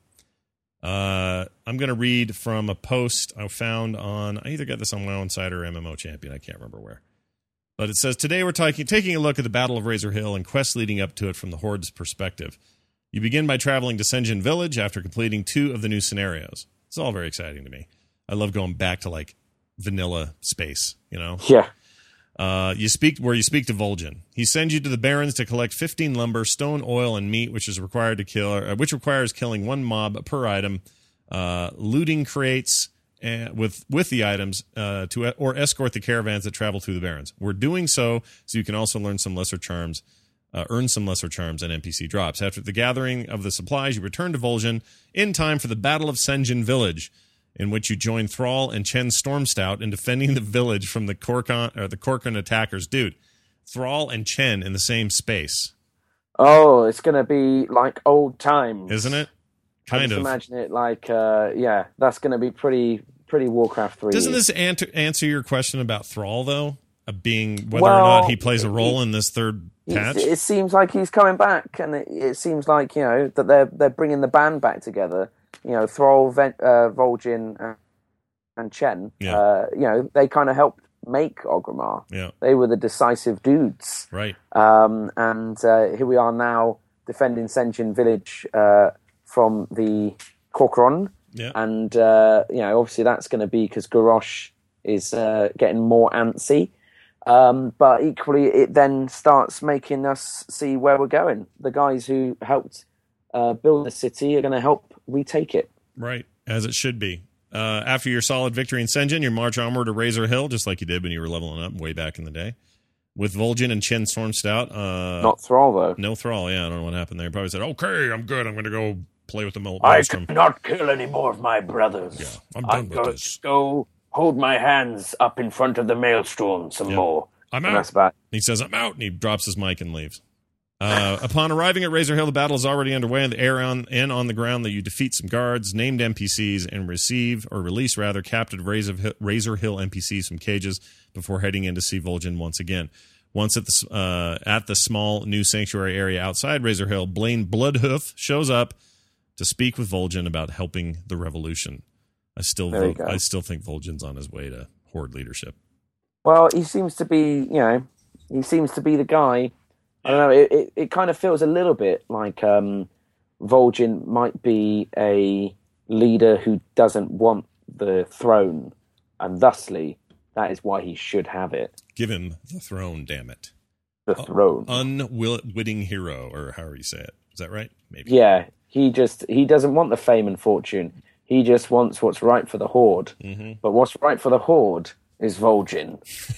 I'm going to read from a post I found on, I either got this on WoW Insider or MMO Champion, I can't remember where. But it says, today we're taking a look at the Battle of Razor Hill and quests leading up to it from the Horde's perspective. You begin by traveling to Senjin Village after completing 2 of the new scenarios. It's all very exciting to me. I love going back to vanilla space, Yeah. You speak to Vol'jin. He sends you to the Barrens to collect 15 lumber, stone, oil, and meat, which requires killing 1 mob per item, looting crates with the items or escort the caravans that travel through the Barrens. We're doing so you can also learn some lesser charms, earn some lesser charms and NPC drops. After the gathering of the supplies, you return to Vol'jin in time for the Battle of Senjin Village, in which you join Thrall and Chen Stormstout in defending the village from the Korkan attackers. Dude, Thrall and Chen in the same space. Oh, it's going to be like old times. Isn't it? Kind of. Imagine it like, that's going to be pretty Warcraft 3. Doesn't this answer your question about Thrall, though? Being whether or not he plays a role in this third patch? It seems like he's coming back, and it seems like, that they're bringing the band back together. Thrall, Vol'jin, and Chen, Yeah. they kind of helped make Orgrimmar. Yeah. They were the decisive dudes. Right. And here we are now defending Sen'jin village from the Corcoran. Yeah. And, obviously that's going to be because Garrosh is getting more antsy. But equally, it then starts making us see where we're going. The guys who helped build the city are going to help retake it. Right, as it should be. After your solid victory in Sen'jin, you march onward to Razor Hill, just like you did when you were leveling up way back in the day. With Vol'jin and Chen Stormstout. Not Thrall, though. No Thrall, yeah. I don't know what happened there. He probably said, okay, I'm good. I'm going to go play with the I Maelstrom. cannot kill any more of my brothers. Yeah, I'm done with going this. to go hold my hands up in front of the Maelstrom some more. I'm And out. that's about He says, I'm out, and he drops his mic and leaves. Upon arriving at Razor Hill, the battle is already underway in the air and on the ground. That you defeat some guards, named NPCs, and release captive Razor Hill NPCs from cages before heading in to see Vol'jin once again. Once at the small new sanctuary area outside Razor Hill, Blaine Bloodhoof shows up to speak with Vol'jin about helping the revolution. I still think Vol'jin's on his way to Horde leadership. Well, he seems to be, the guy. I don't know. It kind of feels a little bit like Vol'jin might be a leader who doesn't want the throne, and thusly, that is why he should have it. Give him the throne, damn it. The throne. Unwitting hero, or however you say it. Is that right? Maybe. Yeah, he doesn't want the fame and fortune. He just wants what's right for the Horde. Mm-hmm. But what's right for the Horde is Vol'jin.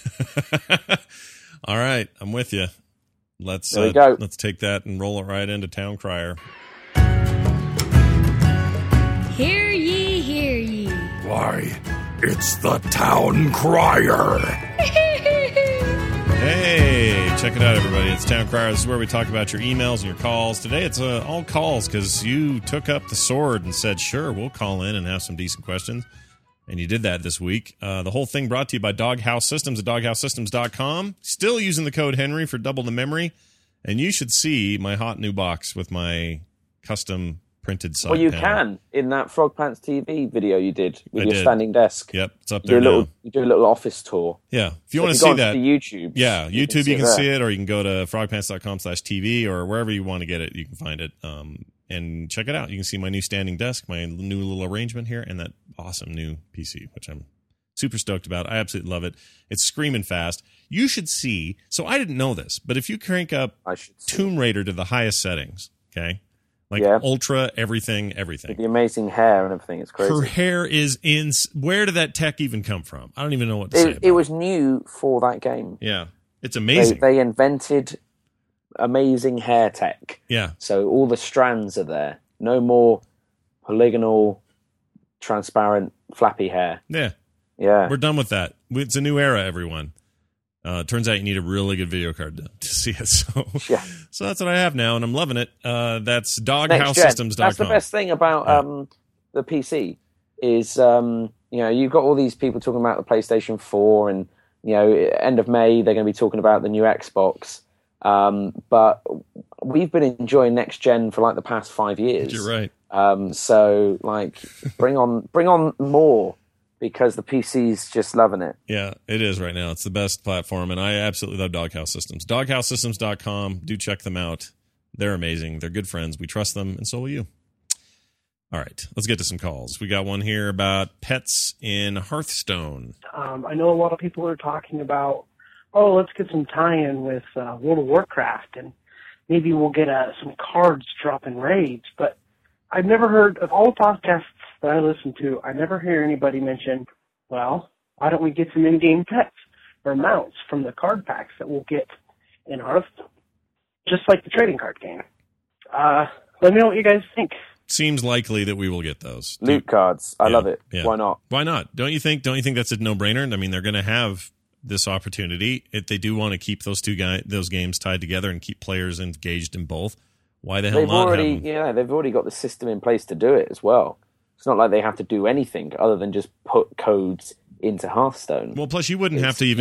All right, I'm with you. Let's There we go. Let's take that and roll it right into Town Crier. Hear ye, hear ye. Why, it's the Town Crier. Hey, check it out, everybody. It's Town Crier. This is where we talk about your emails and your calls. Today it's all calls because you took up the sword and said, sure, we'll call in and have some decent questions. And you did that this week. The whole thing brought to you by Doghouse Systems at doghousesystems.com. Still using the code Henry for double the memory. And you should see my hot new box with my custom printed side Well, you panel. can in that Frog Pants TV video you did with I your did. standing desk. Yep, it's up You do, there a now. little, you do a little office tour. Yeah, if you So want to go see onto that, the YouTube. yeah, YouTube you can there. see it, or you can go to frogpants.com/TV or wherever you want to get it, you can find it. And check it out. You can see my new standing desk, my new little arrangement here, and that awesome new PC, which I'm super stoked about. I absolutely love it. It's screaming fast. You should see. So I didn't know this, but if you crank up I should see. Tomb Raider to the highest settings, okay, like Yeah. ultra everything. With the amazing hair and everything. It's crazy. Her hair is in. Where did that tech even come from? I don't even know what to say. It was new for that game. Yeah, it's amazing. They invented amazing hair tech. Yeah. So all the strands are there. No more polygonal, transparent, flappy hair. Yeah. Yeah. We're done with that. It's a new era, everyone. Turns out you need a really good video card to see it. So, Yeah. so that's what I have now, and I'm loving it. That's Next gen. doghousesystems.com. That's the best thing about the PC is you've got all these people talking about the PlayStation 4 and end of May they're going to be talking about the new Xbox. But we've been enjoying next gen for like the past 5 years. You're right. So like bring on more because the PC's just loving it. Yeah, it is right now. It's the best platform, and I absolutely love Doghouse Systems. Doghousesystems.com. Do check them out. They're amazing. They're good friends. We trust them, and so will you. All right, let's get to some calls. We got one here about pets in Hearthstone. I know a lot of people are talking about, let's get some tie-in with World of Warcraft, and maybe we'll get some cards dropping raids. But I've never heard of all the podcasts that I listen to. I never hear anybody mention, well, why don't we get some in-game pets or mounts from the card packs that we'll get in Hearthstone, just like the trading card game. Let me know what you guys think. Seems likely that we will get those. Loot cards. I Yeah, love it. yeah. Why not? Why not? Don't you think that's a no-brainer? I mean, they're going to have this opportunity if they do want to keep those those games tied together and keep players engaged in both. Why the hell They've not already have them? they've already got the system in place to do it as well. It's not like they have to do anything other than just put codes into Hearthstone. Well, plus you wouldn't have to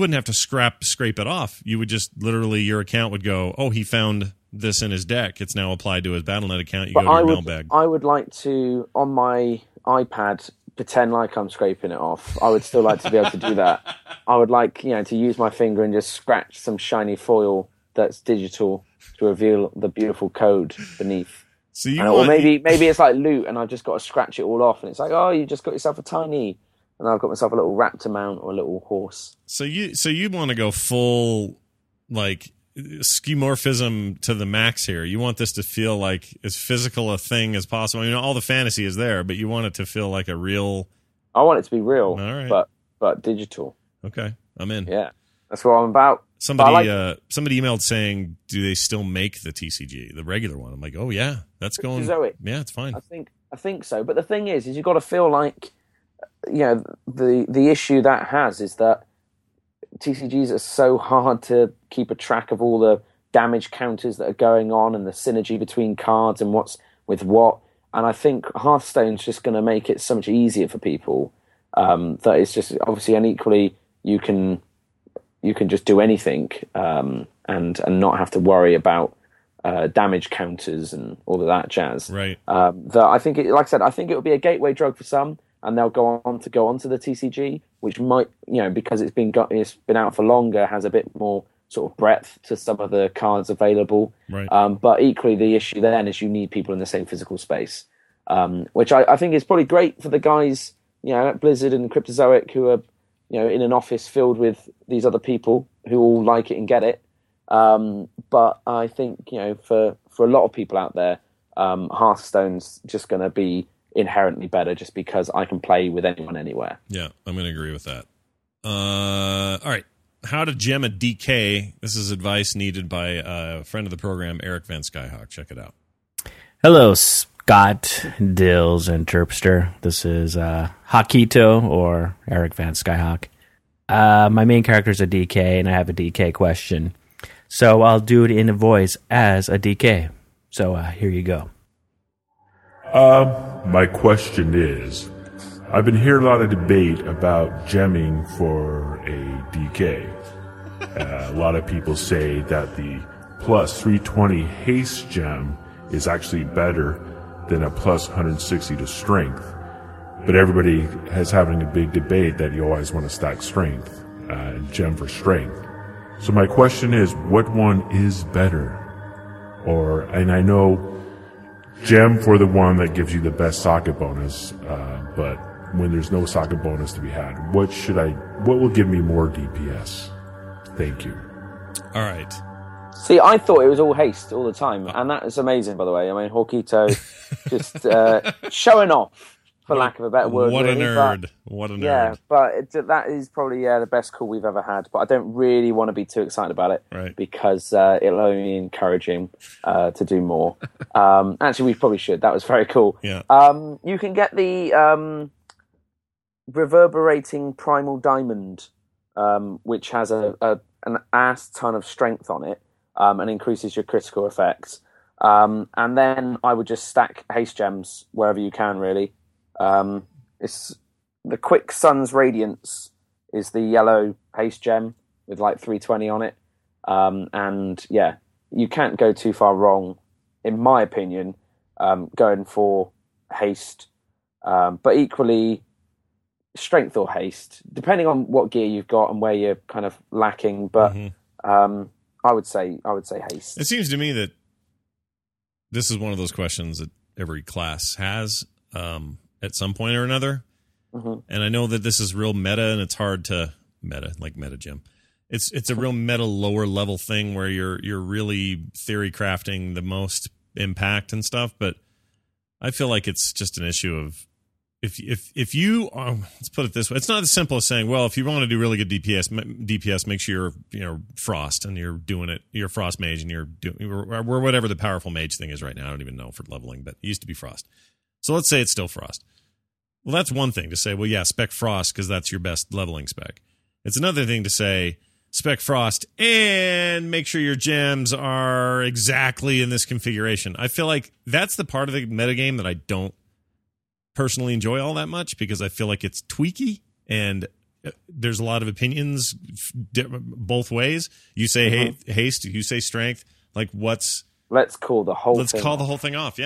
scrape it off. You would just literally your account would go, oh, he found this in his deck. It's now applied to his Battle.net account. You But go to your mailbag. I would like to on my iPad pretend like I'm scraping it off. I would still like to be able to do that. I would like, to use my finger and just scratch some shiny foil that's digital to reveal the beautiful code beneath. So or maybe it's like loot, and I've just got to scratch it all off, and it's like, oh, you just got yourself a tiny, and I've got myself a little raptor mount or a little horse. So you want to go full like skeuomorphism to the max here. You want this to feel like as physical a thing as possible. All the fantasy is there, but you want it to feel like a real. I want it to be real, all right. but digital. Okay, I'm in. Yeah, that's what I'm about. Somebody emailed saying, "Do they still make the TCG, the regular one?" I'm like, "Oh yeah, that's going. Yeah, it's fine." I think so. But the thing is you've got to feel like, the issue that has is that TCGs are so hard to keep a track of all the damage counters that are going on and the synergy between cards and what's with what. And I think Hearthstone's just going to make it so much easier for people. That it's just obviously, and equally you can just do anything and not have to worry about damage counters and all of that jazz. Right. That I think, like I said, I think it will be a gateway drug for some, and they'll go on to the TCG, which might, because it's been out for longer, has a bit more sort of breadth to some of the cards available. Right. But equally, the issue then is you need people in the same physical space, which I think is probably great for the guys, at Blizzard and Cryptozoic, who are, in an office filled with these other people who all like it and get it. But I think, for a lot of people out there, Hearthstone's just going to be inherently better just because I can play with anyone anywhere. Yeah, I'm going to agree with that. All right. How to gem a DK. This is advice needed by a friend of the program, Eric Van Skyhawk. Check it out. Hello, Scott, Dills, and Terpster. This is Hakito, or Eric Van Skyhawk. My main character is a DK, and I have a DK question. So I'll do it in a voice as a DK. So here you go. My question is, I've been hearing a lot of debate about gemming for a DK. A lot of people say that the plus 320 haste gem is actually better than a plus 160 to strength. But everybody has having a big debate that you always want to stack strength and gem for strength. So my question is, what one is better? And I know gem for the one that gives you the best socket bonus, but when there's no socket bonus to be had, what will give me more DPS? Thank you. All right. See, I thought it was all haste all the time, and that is amazing, by the way. I mean, Hawkito just showing off, for lack of a better word. What really. a nerd. What a nerd. Yeah, but that is probably the best call we've ever had, but I don't really want to be too excited about it, right, because it'll only encourage him to do more. Actually, we probably should. That was very cool. Yeah. You can get the Reverberating Primal Diamond, which has an ass ton of strength on it, and increases your critical effects. And then I would just stack haste gems wherever you can, really. It's the Quick Sun's Radiance is the yellow haste gem with like 320 on it. And yeah, you can't go too far wrong, in my opinion, going for haste. But equally, strength or haste, depending on what gear you've got and where you're kind of lacking. But I would say haste. It seems to me that this is one of those questions that every class has at some point or another. And I know that this is real meta, and it's hard to meta gym. It's a real meta lower level thing where you're really theory crafting the most impact and stuff. But I feel like it's just an issue of if you let's put it this way, it's not as simple as saying, well, if you want to do really good DPS, make sure you're Frost and you're doing it. You're Frost Mage and you're doing or whatever the powerful Mage thing is right now. I don't even know for leveling, but it used to be Frost. So let's say it's still Frost. Well, that's one thing to say, well, yeah, spec Frost because that's your best leveling spec. It's another thing to say spec Frost and make sure your gems are exactly in this configuration. I feel like that's the part of the metagame that I don't personally enjoy all that much because I feel like it's tweaky and there's a lot of opinions both ways. You say haste, you say strength. Like let's call the whole thing off. Yeah.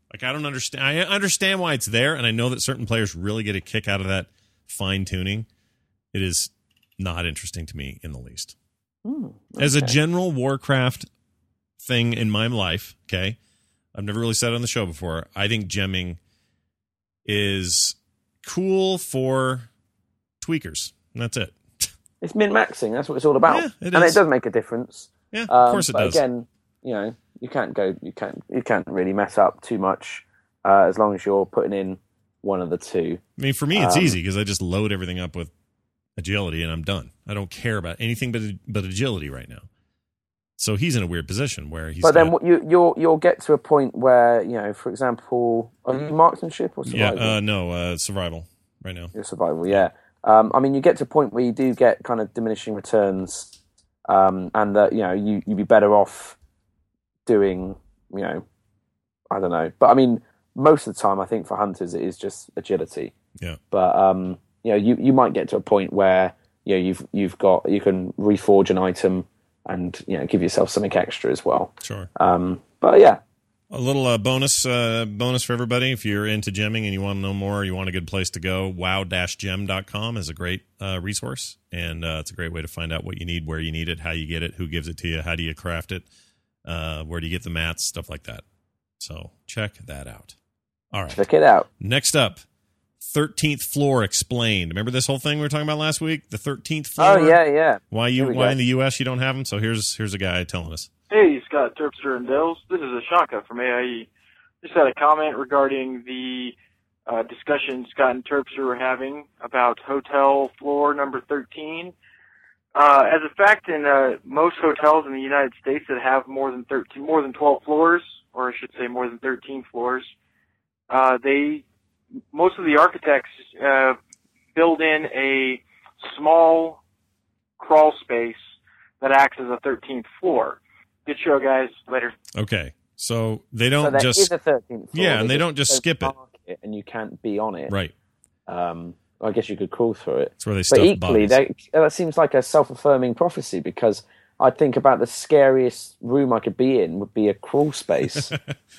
Like, I don't understand. I understand why it's there, and I know that certain players really get a kick out of that fine-tuning. It is not interesting to me in the least. Okay. As a general Warcraft thing in my life, okay, I've never really said it on the show before, I think gemming is cool for tweakers, and that's it. It's min-maxing. That's what it's all about. Yeah, it and is. it does make a difference. Yeah, of course it but does. Again, you can't really mess up too much as long as you're putting in one of the two. I mean, for me, it's easy because I just load everything up with agility and I'm done. I don't care about anything but agility right now. So he's in a weird position where he's. But then you'll get to a point where, for example, are you marksmanship or survival? Yeah, survival right now. You're survival, yeah. I mean, you get to a point where you do get kind of diminishing returns, and that you'd be better off doing, I don't know. But I mean, most of the time, I think for hunters, it is just agility. Yeah. But you might get to a point where you can reforge an item and give yourself something extra as well. Sure. But yeah. A little bonus for everybody. If you're into gemming and you want to know more, you want a good place to go, wow-gem.com is a great resource. And it's a great way to find out what you need, where you need it, how you get it, who gives it to you, how do you craft it, where do you get the mats, stuff like that. So check that out. All right. Check it out. Next up, 13th Floor Explained. Remember this whole thing we were talking about last week? The 13th floor? Oh, yeah. Why in the U.S. you don't have them? So here's a guy telling us. Hey, Scott Terpster and Dells. This is Ashaka from AIE. Just had a comment regarding the discussion Scott and Terpster were having about hotel floor number 13. As a fact, in most hotels in the United States that have more than 12 floors, or I should say more than 13 floors, most of the architects build in a small crawl space that acts as a 13th floor. Good show, guys. Later. Okay, so they don't there just is a 13th floor. yeah, and they don't just skip it, and you can't be on it. Right. I guess you could crawl through it. That's where they stuff But equally, bodies. that seems like a self-affirming prophecy because I think about the scariest room I could be in would be a crawl space,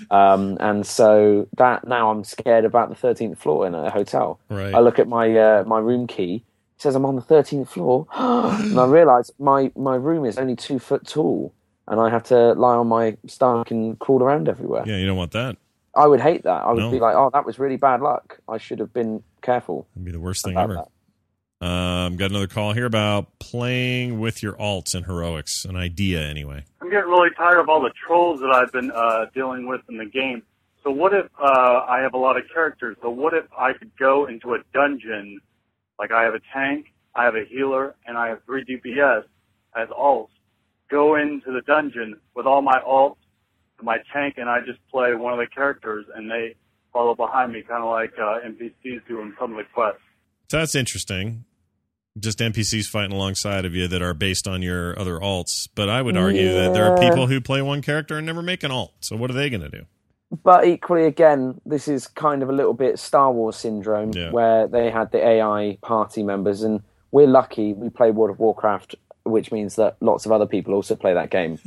and so that now I'm scared about the 13th floor in a hotel. Right. I look at my my room key. It says I'm on the 13th floor, and I realise my room is only 2 foot tall. And I have to lie on my stomach and crawl around everywhere. Yeah, you don't want that. I would hate that. I would No. be like, oh, that was really bad luck. I should have been careful. It'd be the worst thing about ever. that. Got another call here about playing with your alts in heroics. An idea, anyway. I'm getting really tired of all the trolls that I've been dealing with in the game. So what if I have a lot of characters? So what if I could go into a dungeon, like I have a tank, I have a healer, and I have 3 DPS as alts. Go into the dungeon with all my alts, my tank, and I just play one of the characters, and they follow behind me, kind of like NPCs do in some of the quests. So that's interesting. Just NPCs fighting alongside of you that are based on your other alts. But I would argue that there are people who play one character and never make an alt. So what are they going to do? But equally, again, this is kind of a little bit Star Wars syndrome, where they had the AI party members, and we're lucky we play World of Warcraft, which means that lots of other people also play that game.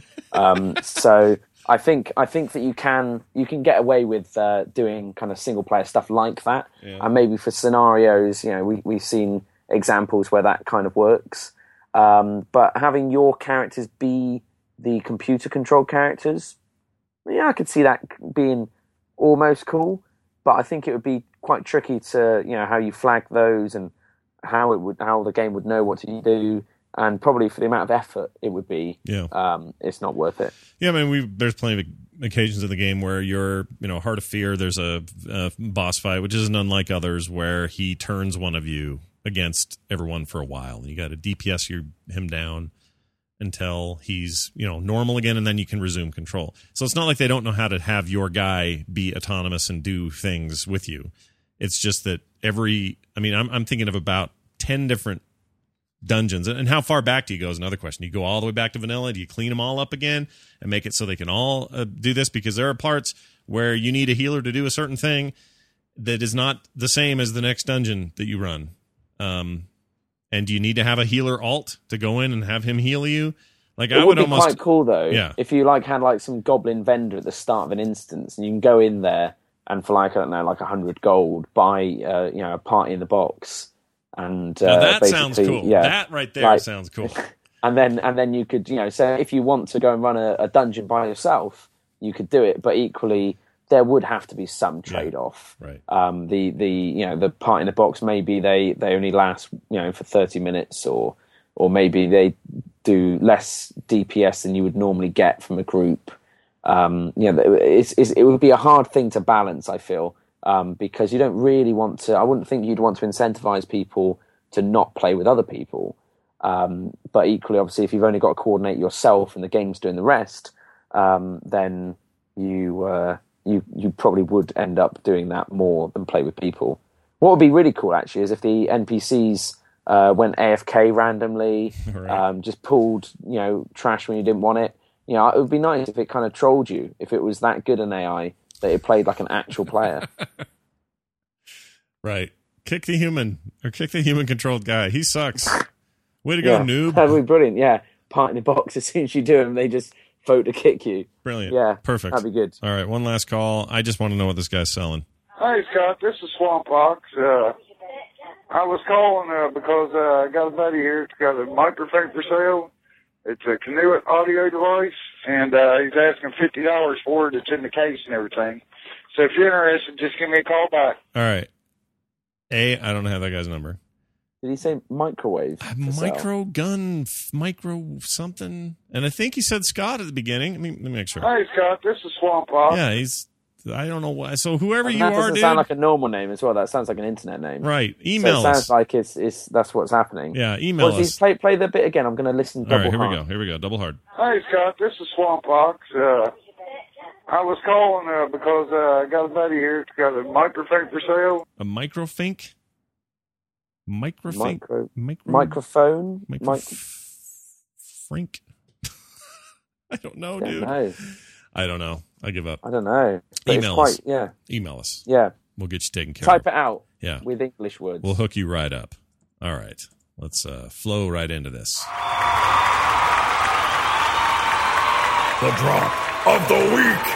So I think that you can get away with doing kind of single player stuff like that, and maybe for scenarios, we've seen examples where that kind of works. But having your characters be the computer controlled characters, yeah, I could see that being almost cool. But I think it would be quite tricky to how you flag those and how the game would know what to do. And probably for the amount of effort it would be, it's not worth it. Yeah, I mean, there's plenty of occasions in the game where you're, Heart of Fear, there's a boss fight, which isn't unlike others, where he turns one of you against everyone for a while. You got to DPS him down until he's, normal again, and then you can resume control. So it's not like they don't know how to have your guy be autonomous and do things with you. It's just that I'm thinking of about 10 different dungeons. And how far back do you go is another question. You go all the way back to vanilla? Do you clean them all up again and make it so they can all do this? Because there are parts where you need a healer to do a certain thing that is not the same as the next dungeon that you run. And do you need to have a healer alt to go in and have him heal you? Like, It would be quite cool though. Yeah. If you had some goblin vendor at the start of an instance, and you can go in there and for like, I don't know, like 100 gold, buy a party in the box. And now that sounds cool. Yeah, that right there sounds cool. And then you could, so if you want to go and run a dungeon by yourself, you could do it. But equally, there would have to be some trade-off. Right. The party in the box, maybe they only last for 30 minutes, or maybe they do less DPS than you would normally get from a group. It would be a hard thing to balance, I feel, because you don't really want to. I wouldn't think you'd want to incentivize people to not play with other people. But equally, obviously, if you've only got to coordinate yourself and the game's doing the rest, then you probably would end up doing that more than play with people. What would be really cool, actually, is if the NPCs went AFK randomly, right. Just pulled trash when you didn't want it. It would be nice if it kind of trolled you, if it was that good an AI that it played like an actual player. Right. Kick the human controlled guy. He sucks. Way to go, noob. That would be brilliant. Yeah. Part in the box. As soon as you do them, they just vote to kick you. Brilliant. Yeah. Perfect. That'd be good. All right. One last call. I just want to know what this guy's selling. Hey, Scott. This is Swamp Fox. I was calling because I got a buddy here that's got a microphone for sale. It's a Canuet audio device, and he's asking $50 for it. It's in the case and everything. So if you're interested, just give me a call back. All right. I don't have that guy's number. Did he say microwave? Micro gun, micro something. And I think he said Scott at the beginning. Let me make sure. Hey, Scott, this is Swamp Fox. Yeah, I don't know why. So whoever you that are, doesn't dude. sound like a normal name as well. That sounds like an internet name. Right. Email us. So it sounds like it's that's what's happening. Yeah, email us. Play the bit again. I'm going to listen double hard. All right, here we go. Double hard. Hey, Scott, this is Swamp Fox. I was calling because I got a buddy here that's got a microphone for sale. A microfink? Microphone? Frink? I don't know, dude. I don't know. I give up. I don't know. But Email us. Email us. Yeah. We'll get you taken care Type of. it out. Yeah. With English words. We'll hook you right up. All right. Let's flow right into this. The drop of the week.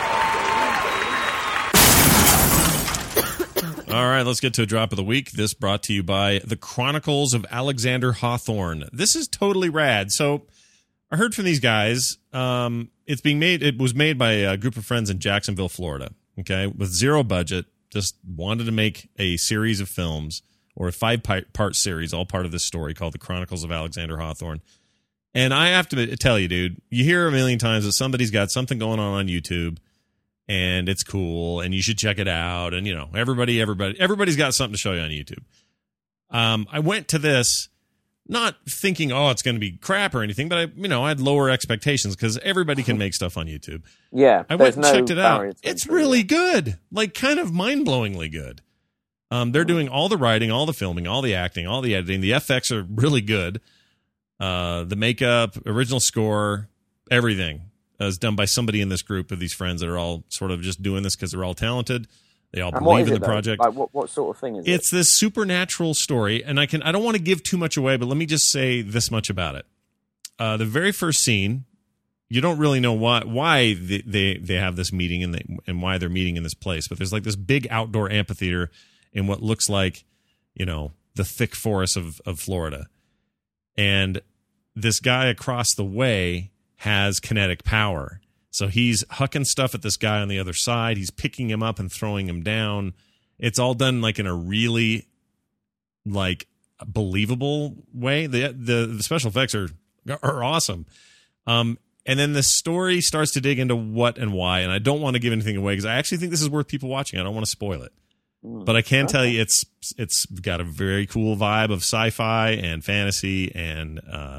All right, let's get to a drop of the week. This brought to you by The Chronicles of Alexander Hawthorne. This is totally rad. So I heard from these guys. It was made by a group of friends in Jacksonville, Florida. Okay, with zero budget, just wanted to make a series of films or a 5-part series, all part of this story called The Chronicles of Alexander Hawthorne. And I have to tell you, dude, you hear a million times that somebody's got something going on YouTube. And it's cool, and you should check it out. And everybody's got something to show you on YouTube. I went to this not thinking, it's going to be crap or anything, but I had lower expectations because everybody can make stuff on YouTube. Yeah, I went and checked it out. It's really good, like kind of mind-blowingly good. They're doing all the writing, all the filming, all the acting, all the editing. The FX are really good. The makeup, original score, everything. Is done by somebody in this group of these friends that are all sort of just doing this because they're all talented. They all believe in the project. Like what sort of thing is it? It's this supernatural story, and I don't want to give too much away, but let me just say this much about it. The very first scene, you don't really know why they have this meeting and why they're meeting in this place, but there's like this big outdoor amphitheater in what looks like, the thick forest of Florida. And this guy across the way has kinetic power. So he's hucking stuff at this guy on the other side. He's picking him up and throwing him down. It's all done like in a really believable way. The special effects are awesome. And then the story starts to dig into what and why. And I don't want to give anything away because I actually think this is worth people watching. I don't want to spoil it. But I can tell you it's got a very cool vibe of sci-fi and fantasy and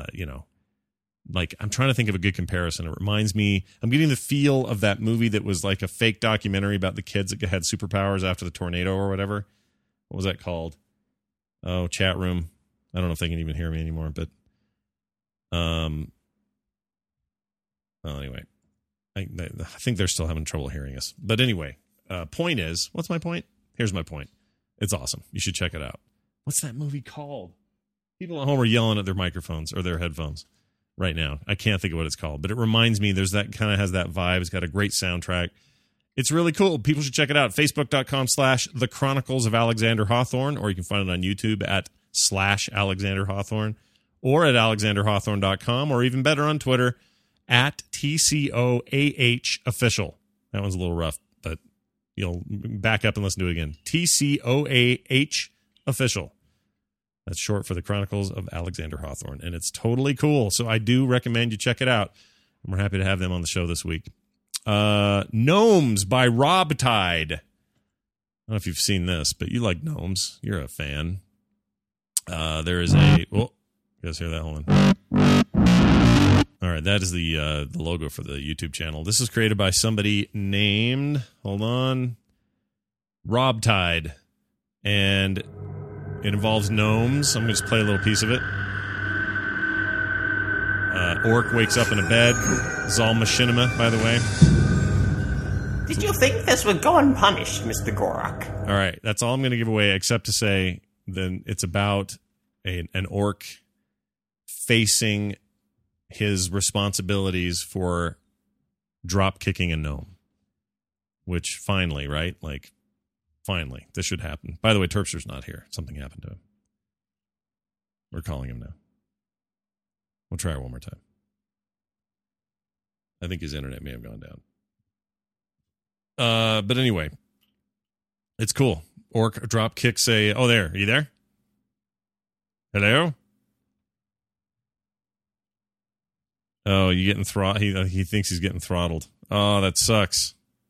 I'm trying to think of a good comparison. It reminds me, I'm getting the feel of that movie that was like a fake documentary about the kids that had superpowers after the tornado or whatever. What was that called? Oh, chat room. I don't know if they can even hear me anymore, but well, anyway, I think they're still having trouble hearing us. But anyway, point is, what's my point? Here's my point. It's awesome. You should check it out. What's that movie called? People at home are yelling at their microphones or their headphones right now. I can't think of what it's called, but it reminds me there's that kind of has that vibe. It's got a great soundtrack It's really cool. People should check it out. Facebook.com/The Chronicles of Alexander Hawthorne, or you can find it on YouTube at /Alexander Hawthorne, or at alexanderhawthorne.com, or even better on Twitter at TCOAH official. That one's a little rough, but you'll back up and listen to it again. TCOAH official. That's short for The Chronicles of Alexander Hawthorne, and it's totally cool. So I do recommend you check it out. And we're happy to have them on the show this week. Gnomes by Rob Tide. I don't know if you've seen this, but you like gnomes. You're a fan. There is a... Oh, you guys hear that? Hold on. All right, that is the logo for the YouTube channel. This is created by somebody named... Hold on. Rob Tide. And it involves gnomes. I'm going to just play a little piece of it. Orc wakes up in a bed. This is all machinima, by the way. Did you think this would go unpunished, Mr. Gorak? All right, that's all I'm going to give away, except to say then it's about an orc facing his responsibilities for drop kicking a gnome. Which finally, right? Like, finally, this should happen. By the way, Terpster's not here. Something happened to him. We're calling him now. We'll try it one more time. I think his internet may have gone down. But anyway, it's cool. Orc drop kicks a... Oh, there. Are you there? Hello? Oh, you getting throttled? He thinks he's getting throttled. Oh, that sucks.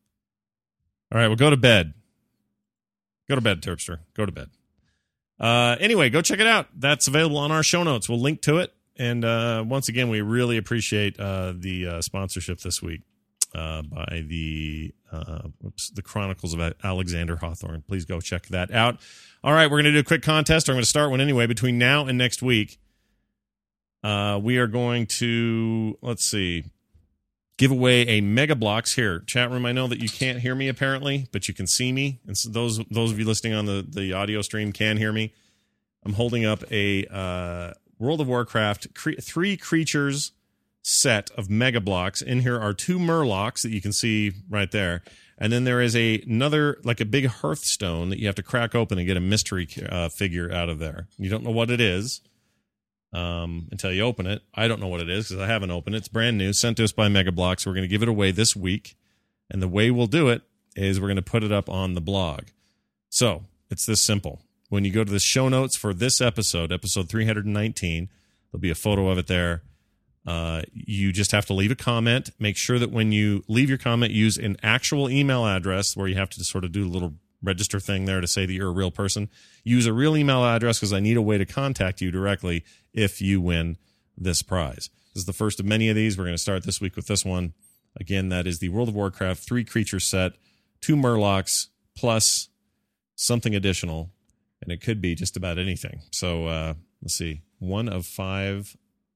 All right, well, go to bed. Go to bed, Terpster. Go to bed. Anyway, go check it out. That's available on our show notes. We'll link to it. And once again, we really appreciate the sponsorship this week by the Chronicles of Alexander Hawthorne. Please go check that out. All right, we're going to do a quick contest. I'm going to start one anyway. Between now and next week, we are going to, let's see, give away a Mega Bloks. Here, chat room, I know that you can't hear me apparently, but you can see me. And so those of you listening on the audio stream can hear me. I'm holding up a... World of Warcraft 3 creatures set of Mega Bloks. In here are 2 Murlocs that you can see right there. And then there is another, like a big Hearthstone that you have to crack open and get a mystery figure out of there. You don't know what it is until you open it. I don't know what it is because I haven't opened it. It's brand new, sent to us by Mega Bloks. We're going to give it away this week. And the way we'll do it is we're going to put it up on the blog. So it's this simple. When you go to the show notes for this episode 319, there'll be a photo of it there. You just have to leave a comment. Make sure that when you leave your comment, use an actual email address where you have to sort of do a little register thing there to say that you're a real person. Use a real email address because I need a way to contact you directly if you win this prize. This is the first of many of these. We're going to start this week with this one. Again, that is the World of Warcraft 3 creature set, 2 Murlocs, plus something additional. And it could be just about anything. So let's see, 1 of 5,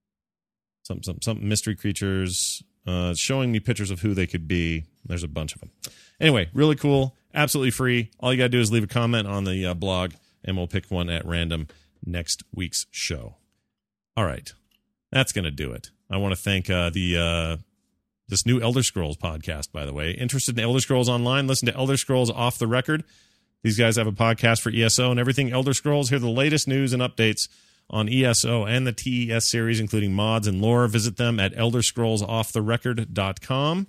some mystery creatures. Showing me pictures of who they could be. There's a bunch of them. Anyway, really cool, absolutely free. All you got to do is leave a comment on the blog, and we'll pick one at random next week's show. All right, that's going to do it. I want to thank this new Elder Scrolls podcast, by the way. Interested in Elder Scrolls Online? Listen to Elder Scrolls Off the Record. These guys have a podcast for ESO and everything Elder Scrolls. Hear the latest news and updates on ESO and the TES series, including mods and lore. Visit them at elderscrollsofftherecord.com.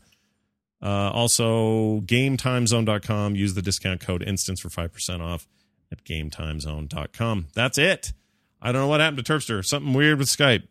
Also, GameTimeZone.com. Use the discount code INSTANCE for 5% off at GameTimeZone.com. That's it. I don't know what happened to Terpster. Something weird with Skype.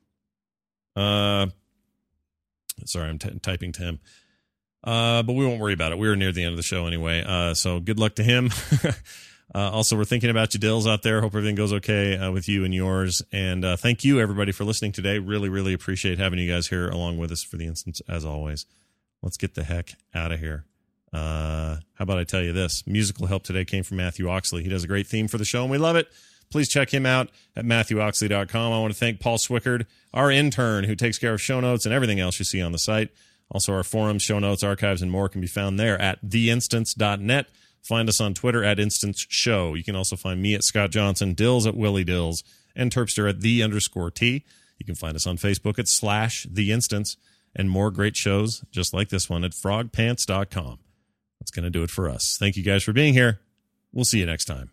Sorry, I'm typing to him. But we won't worry about it. We were near the end of the show anyway. So good luck to him. Also, we're thinking about you, Dills, out there. Hope everything goes okay with you and yours. And thank you, everybody, for listening today. Really, really appreciate having you guys here along with us for the instance, as always. Let's get the heck out of here. How about I tell you this? Musical help today came from Matthew Oxley. He does a great theme for the show, and we love it. Please check him out at MatthewOxley.com. I want to thank Paul Swickard, our intern, who takes care of show notes and everything else you see on the site. Also, our forums, show notes, archives, and more can be found there at theinstance.net. Find us on Twitter at Instance Show. You can also find me at Scott Johnson, Dills at Willie Dills, and Terpster at _T. You can find us on Facebook at /TheInstance, and more great shows just like this one at frogpants.com. That's going to do it for us. Thank you guys for being here. We'll see you next time.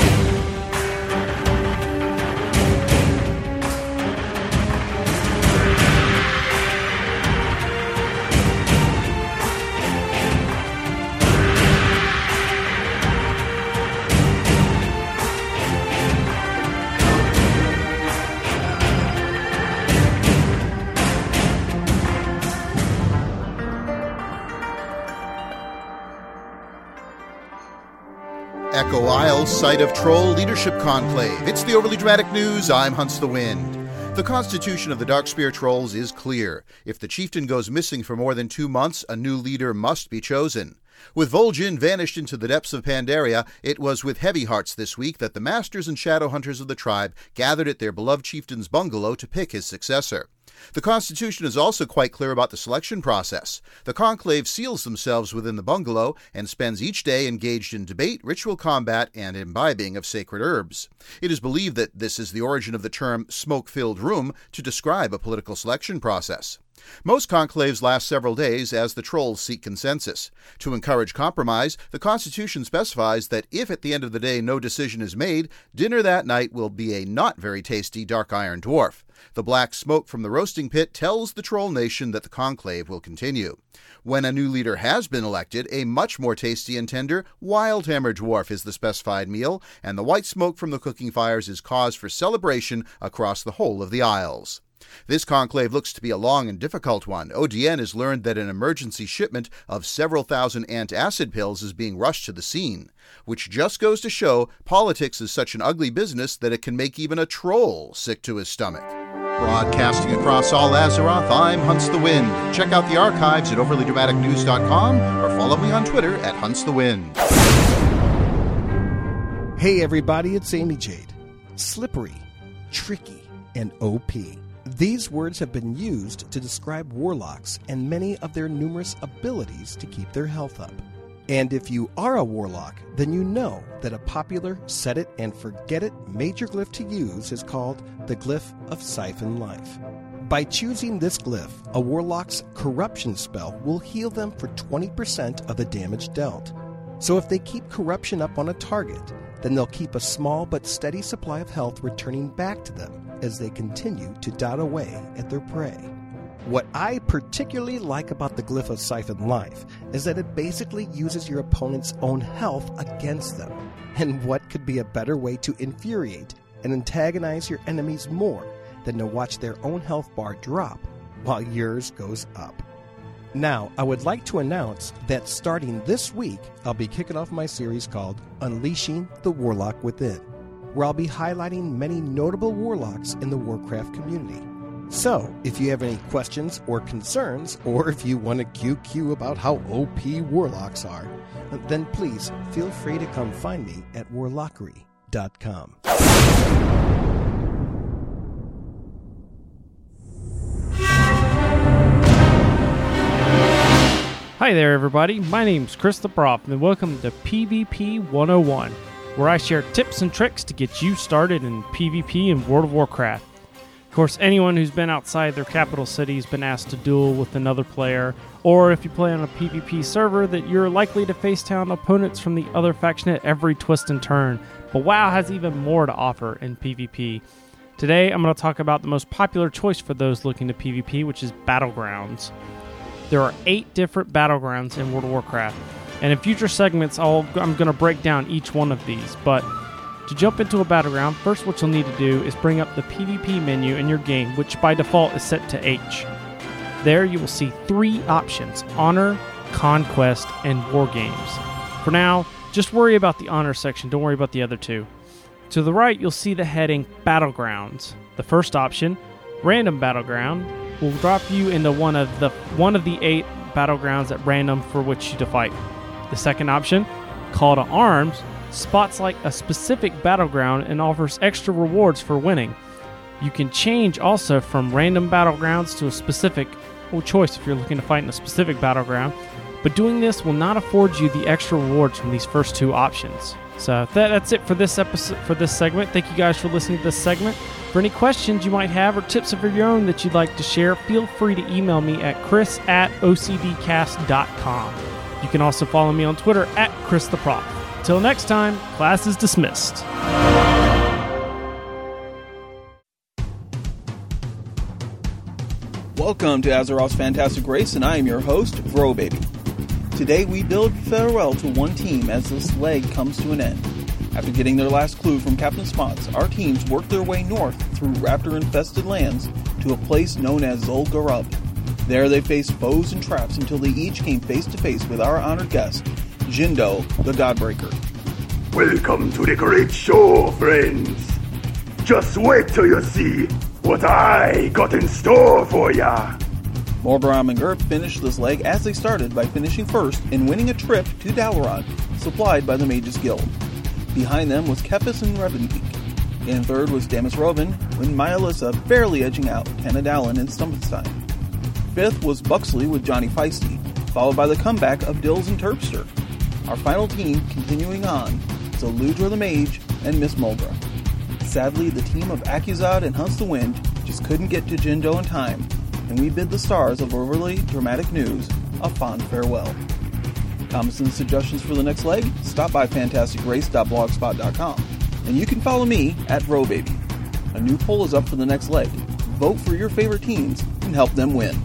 Echo Isle's site of Troll Leadership Conclave. It's the Overly Dramatic News. I'm Hunts the Wind. The constitution of the Darkspear Trolls is clear. If the chieftain goes missing for more than 2 months, a new leader must be chosen. With Vol'jin vanished into the depths of Pandaria, it was with heavy hearts this week that the masters and shadow hunters of the tribe gathered at their beloved chieftain's bungalow to pick his successor. The Constitution is also quite clear about the selection process. The conclave seals themselves within the bungalow and spends each day engaged in debate, ritual combat, and imbibing of sacred herbs. It is believed that this is the origin of the term smoke-filled room to describe a political selection process. Most conclaves last several days as the trolls seek consensus. To encourage compromise, the Constitution specifies that if at the end of the day no decision is made, dinner that night will be a not very tasty dark iron dwarf. The black smoke from the roasting pit tells the troll nation that the conclave will continue. When a new leader has been elected, a much more tasty and tender Wildhammer dwarf is the specified meal, and the white smoke from the cooking fires is cause for celebration across the whole of the Isles. This conclave looks to be a long and difficult one. ODN has learned that an emergency shipment of several thousand antacid pills is being rushed to the scene, which just goes to show politics is such an ugly business that it can make even a troll sick to his stomach. Broadcasting across all Azeroth, I'm Hunts the Wind. Check out the archives at overlydramaticnews.com or follow me on Twitter at Hunts the Wind. Hey everybody, it's Amy Jade. Slippery, tricky, and OP. These words have been used to describe warlocks and many of their numerous abilities to keep their health up. And if you are a warlock, then you know that a popular set-it-and-forget-it major glyph to use is called the Glyph of Siphon Life. By choosing this glyph, a warlock's corruption spell will heal them for 20% of the damage dealt. So if they keep corruption up on a target, then they'll keep a small but steady supply of health returning back to them as they continue to dot away at their prey. What I particularly like about the Glyph of Siphon Life is that it basically uses your opponent's own health against them. And what could be a better way to infuriate and antagonize your enemies more than to watch their own health bar drop while yours goes up? Now, I would like to announce that starting this week, I'll be kicking off my series called Unleashing the Warlock Within, where I'll be highlighting many notable warlocks in the Warcraft community. So, if you have any questions or concerns, or if you want to QQ about how OP warlocks are, then please feel free to come find me at warlockery.com. Hi there, everybody. My name's Chris the Prof, and welcome to PvP 101, where I share tips and tricks to get you started in PvP in World of Warcraft. Of course, anyone who's been outside their capital city has been asked to duel with another player, or if you play on a PvP server, that you're likely to face down opponents from the other faction at every twist and turn. But WoW has even more to offer in PvP. Today, I'm going to talk about the most popular choice for those looking to PvP, which is Battlegrounds. There are 8 different Battlegrounds in World of Warcraft, and in future segments, I'm going to break down each one of these, but to jump into a Battleground, first what you'll need to do is bring up the PvP menu in your game, which by default is set to H. There you will see 3 options: Honor, Conquest, and War Games. For now, just worry about the Honor section, don't worry about the other 2. To the right, you'll see the heading Battlegrounds. The first option, Random Battleground, will drop you into one of the 8 battlegrounds at random for which you to fight. The second option, Call to Arms, spots like a specific battleground and offers extra rewards for winning. You can change also from random battlegrounds to a specific choice if you're looking to fight in a specific battleground, but doing this will not afford you the extra rewards from these first 2 options. So that's it for this episode, for this segment. Thank you guys for listening to this segment. For any questions you might have or tips of your own that you'd like to share, feel free to email me at chris@ocdcast.com. You can also follow me on Twitter at Chris the Prof. Till next time, class is dismissed. Welcome to Azeroth's Fantastic Race, and I am your host, Vrobaby. Today we bid farewell to one team as this leg comes to an end. After getting their last clue from Captain Spots, our teams worked their way north through raptor-infested lands to a place known as Zul'Gurub. There they faced foes and traps until they each came face to face with our honored guest, Jindo, the Godbreaker. Welcome to the great show, friends. Just wait till you see what I got in store for ya. Morbaram and Gurp finished this leg as they started by finishing first and winning a trip to Dalaran, supplied by the Mages Guild. Behind them was Kepis and Revenpeak. In third was Damus Robin, with Myalissa barely edging out Tanadalin and Stumpfenstein. Fifth was Buxley with Johnny Feisty, followed by the comeback of Dills and Terpster. Our final team continuing on is Eludra the Mage and Miss Mulgra. Sadly, the team of Akuzad and Hunts the Wind just couldn't get to Jindo in time, and we bid the stars of overly dramatic news a fond farewell. Comments and suggestions for the next leg? Stop by fantasticrace.blogspot.com. And you can follow me at Vrobaby. A new poll is up for the next leg. Vote for your favorite teams and help them win.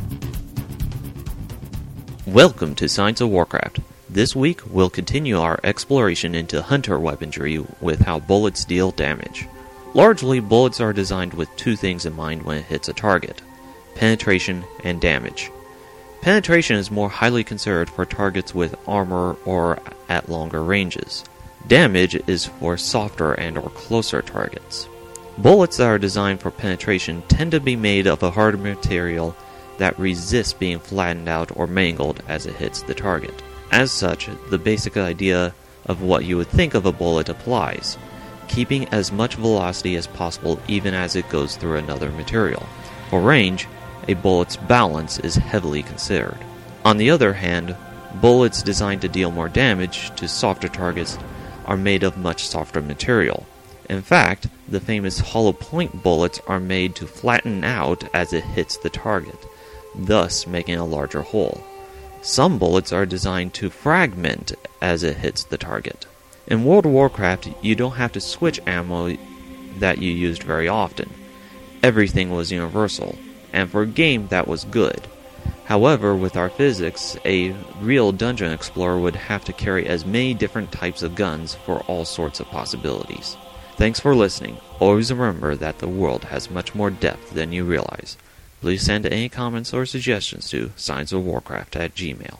Welcome to Science of Warcraft. This week, we'll continue our exploration into hunter weaponry with how bullets deal damage. Largely, bullets are designed with two things in mind when it hits a target: penetration and damage. Penetration is more highly considered for targets with armor or at longer ranges. Damage is for softer and or closer targets. Bullets that are designed for penetration tend to be made of a harder material that resists being flattened out or mangled as it hits the target. As such, the basic idea of what you would think of a bullet applies, keeping as much velocity as possible even as it goes through another material. For range, a bullet's balance is heavily considered. On the other hand, bullets designed to deal more damage to softer targets are made of much softer material. In fact, the famous hollow point bullets are made to flatten out as it hits the target, thus making a larger hole. Some bullets are designed to fragment as it hits the target. In World of Warcraft, you don't have to switch ammo that you used very often. Everything was universal, and for a game that was good. However, with our physics, a real dungeon explorer would have to carry as many different types of guns for all sorts of possibilities. Thanks for listening. Always remember that the world has much more depth than you realize. Please send any comments or suggestions to scienceofwarcraft@gmail.com.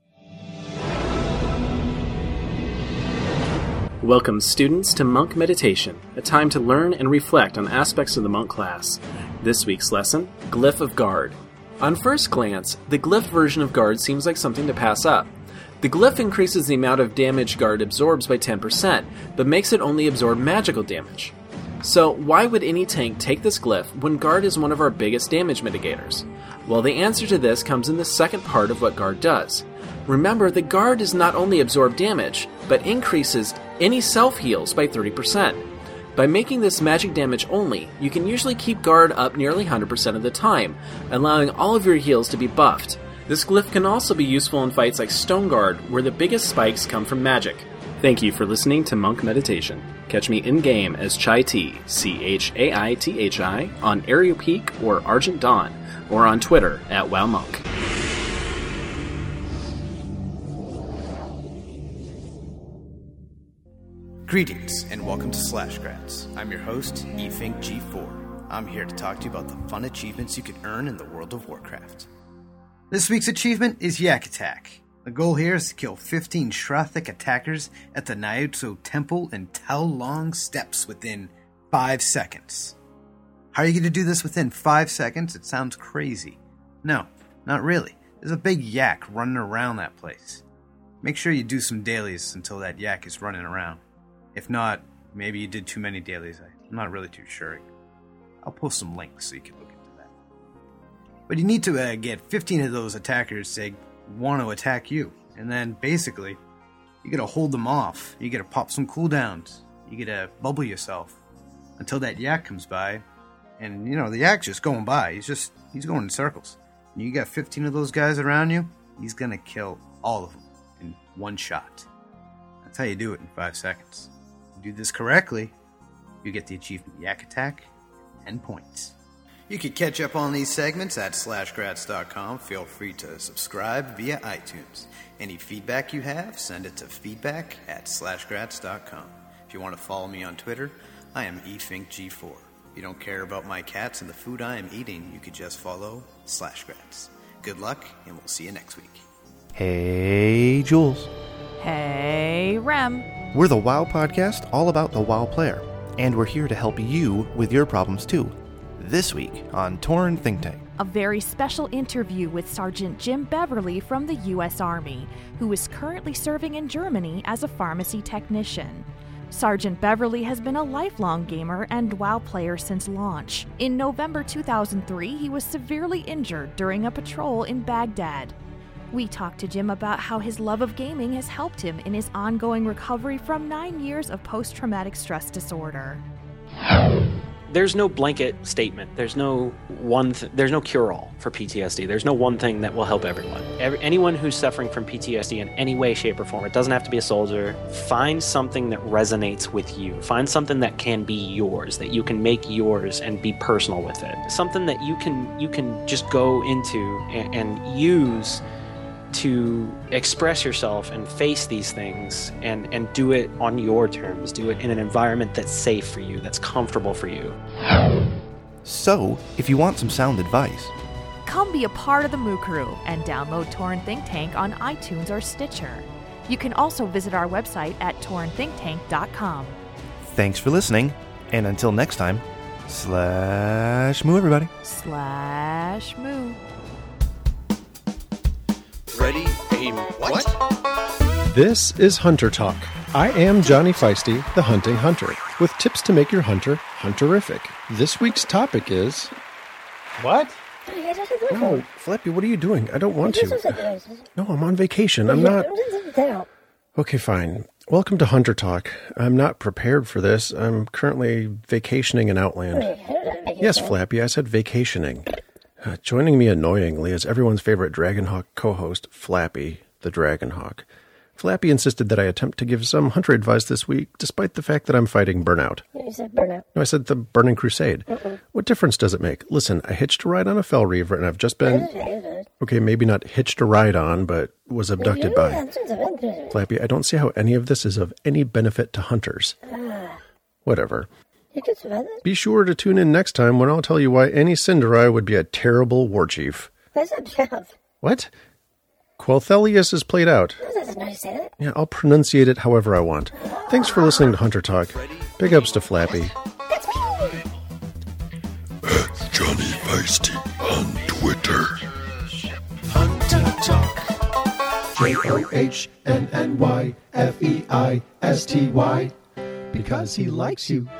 Welcome, students, to Monk Meditation, a time to learn and reflect on aspects of the monk class. This week's lesson, Glyph of Guard. On first glance, the glyph version of Guard seems like something to pass up. The glyph increases the amount of damage Guard absorbs by 10%, but makes it only absorb magical damage. So why would any tank take this glyph when Guard is one of our biggest damage mitigators? Well, the answer to this comes in the second part of what Guard does. Remember that Guard does not only absorb damage, but increases any self-heals by 30%. By making this magic damage only, you can usually keep Guard up nearly 100% of the time, allowing all of your heals to be buffed. This glyph can also be useful in fights like Stoneguard, where the biggest spikes come from magic. Thank you for listening to Monk Meditation. Catch me in-game as Chai T, Chaithi, on Aerial Peak or Argent Dawn, or on Twitter at WowMonk. Greetings and welcome to Slashgrats. I'm your host, eFinkG4. I'm here to talk to you about the fun achievements you can earn in the World of Warcraft. This week's achievement is Yak Attack. The goal here is to kill 15 Shrothic attackers at the Nyuzo Temple in Tao Long Steps within 5 seconds. How are you going to do this within 5 seconds? It sounds crazy. No, not really. There's a big yak running around that place. Make sure you do some dailies until that yak is running around. If not, maybe you did too many dailies. I'm not really too sure. I'll post some links so you can look into that. But you need to get 15 of those attackers to want to attack you. And then basically, you gotta hold them off. You gotta pop some cooldowns. You gotta bubble yourself until that yak comes by. And, you know, the yak's just going by. He's going in circles. And you got 15 of those guys around you, he's gonna kill all of them. in one shot. That's how you do it in 5 seconds. If you do this correctly, you get the achievement Yak Attack, 10 points. You can catch up on these segments at slashgrats.com. Feel free to subscribe via iTunes. Any feedback you have, send it to feedback@slashgrats.com. If you want to follow me on Twitter, I am eFinkG4. If you don't care about my cats and the food I am eating, you could just follow Slashgrats. Good luck, and we'll see you next week. Hey, Jules. Hey, Rem. We're the WoW Podcast, all about the WoW player. And we're here to help you with your problems, too. This week on Tauren Think Tank. A very special interview with Sergeant Jim Beverly from the U.S. Army, who is currently serving in Germany as a pharmacy technician. Sergeant Beverly has been a lifelong gamer and WoW player since launch. In November 2003, he was severely injured during a patrol in Baghdad. We talked to Jim about how his love of gaming has helped him in his ongoing recovery from 9 years of post-traumatic stress disorder. There's no blanket statement. There's no there's no cure-all for PTSD. There's no one thing that will help everyone. Anyone who's suffering from PTSD in any way, shape, or form, it doesn't have to be a soldier, find something that resonates with you. Find something that can be yours, that you can make yours and be personal with it. Something that you can just go into and use to express yourself and face these things and do it on your terms. Do it in an environment that's safe for you, that's comfortable for you. So, if you want some sound advice, Come be a part of the Moo Crew and download Tauren Think Tank on iTunes or Stitcher. You can also visit our website at taurenThinkTank.com. thanks for listening, and until next time, /moo everybody. /moo. Ready, aim, what? This is Hunter Talk. I am Johnny Feisty, the Hunting Hunter, with tips to make your hunter hunterific. This week's topic is... What? No, Flappy, what are you doing? I don't want to. No, I'm on vacation. I'm not... Okay, fine. Welcome to Hunter Talk. I'm not prepared for this. I'm currently vacationing in Outland. Yes, Flappy, I said vacationing. Joining me annoyingly is everyone's favorite Dragonhawk co-host, Flappy, the Dragonhawk. Flappy insisted that I attempt to give some hunter advice this week, despite the fact that I'm fighting burnout. You said burnout. No, I said the Burning Crusade. Mm-mm. What difference does it make? Listen, I hitched a ride on a Fell Reaver, and I've just been... Okay, maybe not hitched a ride on, but was abducted by. Flappy, I don't see how any of this is of any benefit to hunters. Whatever. You could survive it. Be sure to tune in next time when I'll tell you why any Cinderai would be a terrible war chief. Where's that job? What? Quelthelius is played out. Doesn't know you say that. Yeah, I'll pronunciate it however I want. Thanks for listening to Hunter Talk. Big ups to Flappy. Johnny Feisty on Twitter. Hunter Talk. JOHNNYFEISTY. Because he likes you.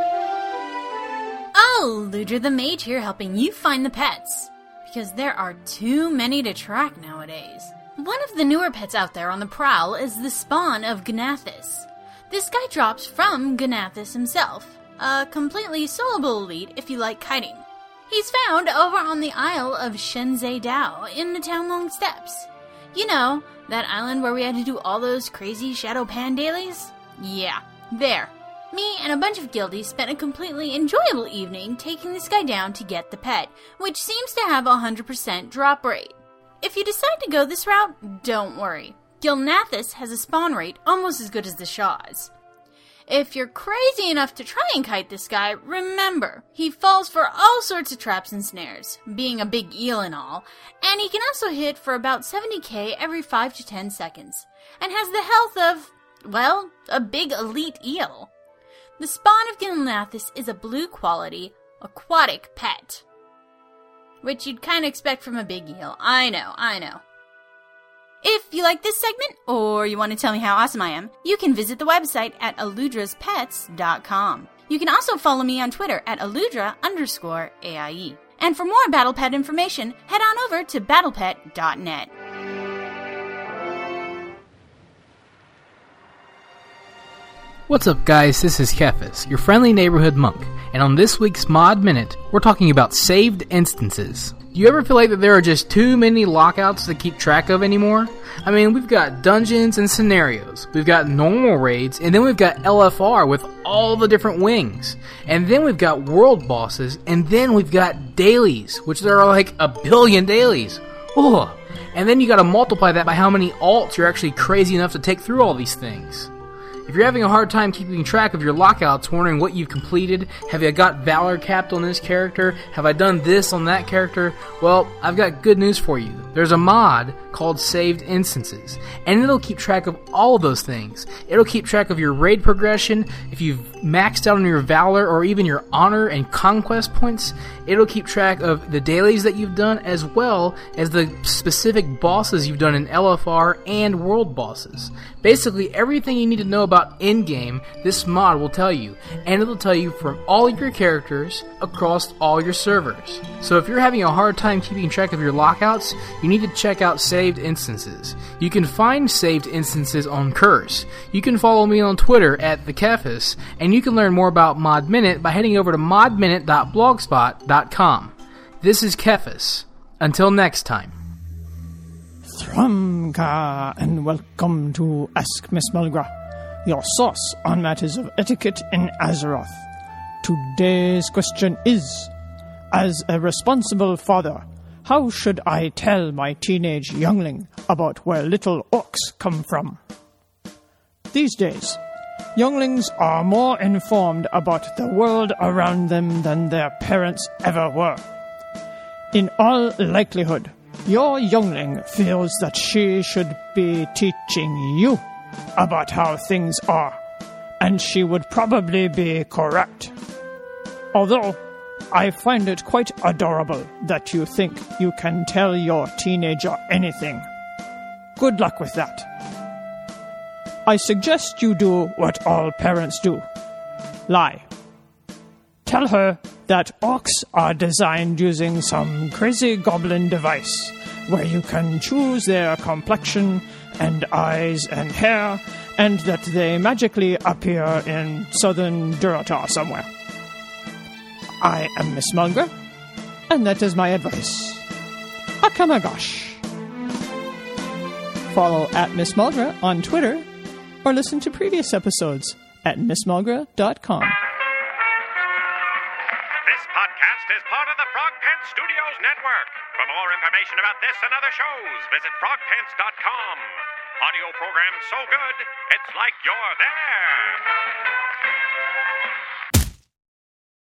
Oh, Ludra the Mage here, helping you find the pets. Because there are too many to track nowadays. One of the newer pets out there on the prowl is the spawn of Gnathus. This guy drops from Gnathus himself, a completely soloable elite if you like kiting. He's found over on the Isle of Shenzhe Dao in the Townlong Steppes. You know, that island where we had to do all those crazy Shadow Pan dailies? Yeah, there. Me and a bunch of guildies spent a completely enjoyable evening taking this guy down to get the pet, which seems to have a 100% drop rate. If you decide to go this route, don't worry. Gilnathus has a spawn rate almost as good as the Shaw's. If you're crazy enough to try and kite this guy, remember, he falls for all sorts of traps and snares, being a big eel and all, and he can also hit for about 70k every 5 to 10 seconds, and has the health of, well, a big elite eel. The spawn of Gilnathus is a blue quality, aquatic pet. Which you'd kind of expect from a big eel. I know. If you like this segment, or you want to tell me how awesome I am, you can visit the website at aludraspets.com. You can also follow me on Twitter at aludra_AIE. And for more Battle Pet information, head on over to battlepet.net. What's up, guys? This is Kefis, your friendly neighborhood monk, and on this week's Mod Minute, we're talking about saved instances. Do you ever feel like that there are just too many lockouts to keep track of anymore? I mean, we've got dungeons and scenarios, we've got normal raids, and then we've got LFR with all the different wings, and then we've got world bosses, and then we've got dailies, which there are like 1 billion dailies. Oh, and then you gotta multiply that by how many alts you're actually crazy enough to take through all these things. If you're having a hard time keeping track of your lockouts, wondering what you've completed, have you got Valor capped on this character, have I done this on that character, well, I've got good news for you. There's a mod called Saved Instances, and it'll keep track of all of those things. It'll keep track of your raid progression, if you've maxed out on your Valor or even your Honor and Conquest points. It'll keep track of the dailies that you've done as well as the specific bosses you've done in LFR and world bosses. Basically, everything you need to know about in-game, this mod will tell you, and it'll tell you from all your characters across all your servers. So if you're having a hard time keeping track of your lockouts, you need to check out Saved Instances. You can find Saved Instances on Curse. You can follow me on Twitter at TheKefis, and you can learn more about Mod Minute by heading over to modminute.blogspot.com. This is Kefis. Until next time. Thrumka, and welcome to Ask Miss Mulgra, your source on matters of etiquette in Azeroth. Today's question is, as a responsible father, how should I tell my teenage youngling about where little orcs come from? These days, younglings are more informed about the world around them than their parents ever were. In all likelihood, your youngling feels that she should be teaching you about how things are, and she would probably be correct. Although, I find it quite adorable that you think you can tell your teenager anything. Good luck with that. I suggest you do what all parents do. Lie. Tell her that orcs are designed using some crazy goblin device where you can choose their complexion and eyes and hair, and that they magically appear in southern Durotar somewhere. I am Miss Mulgra, and that is my advice. Akamagosh. Follow at Miss Mulgra on Twitter, or listen to previous episodes at missmulgra.com. This podcast is part of the Frog Pants Studios Network. For more information about this and other shows, visit frogpants.com. Audio program so good, it's like you're there.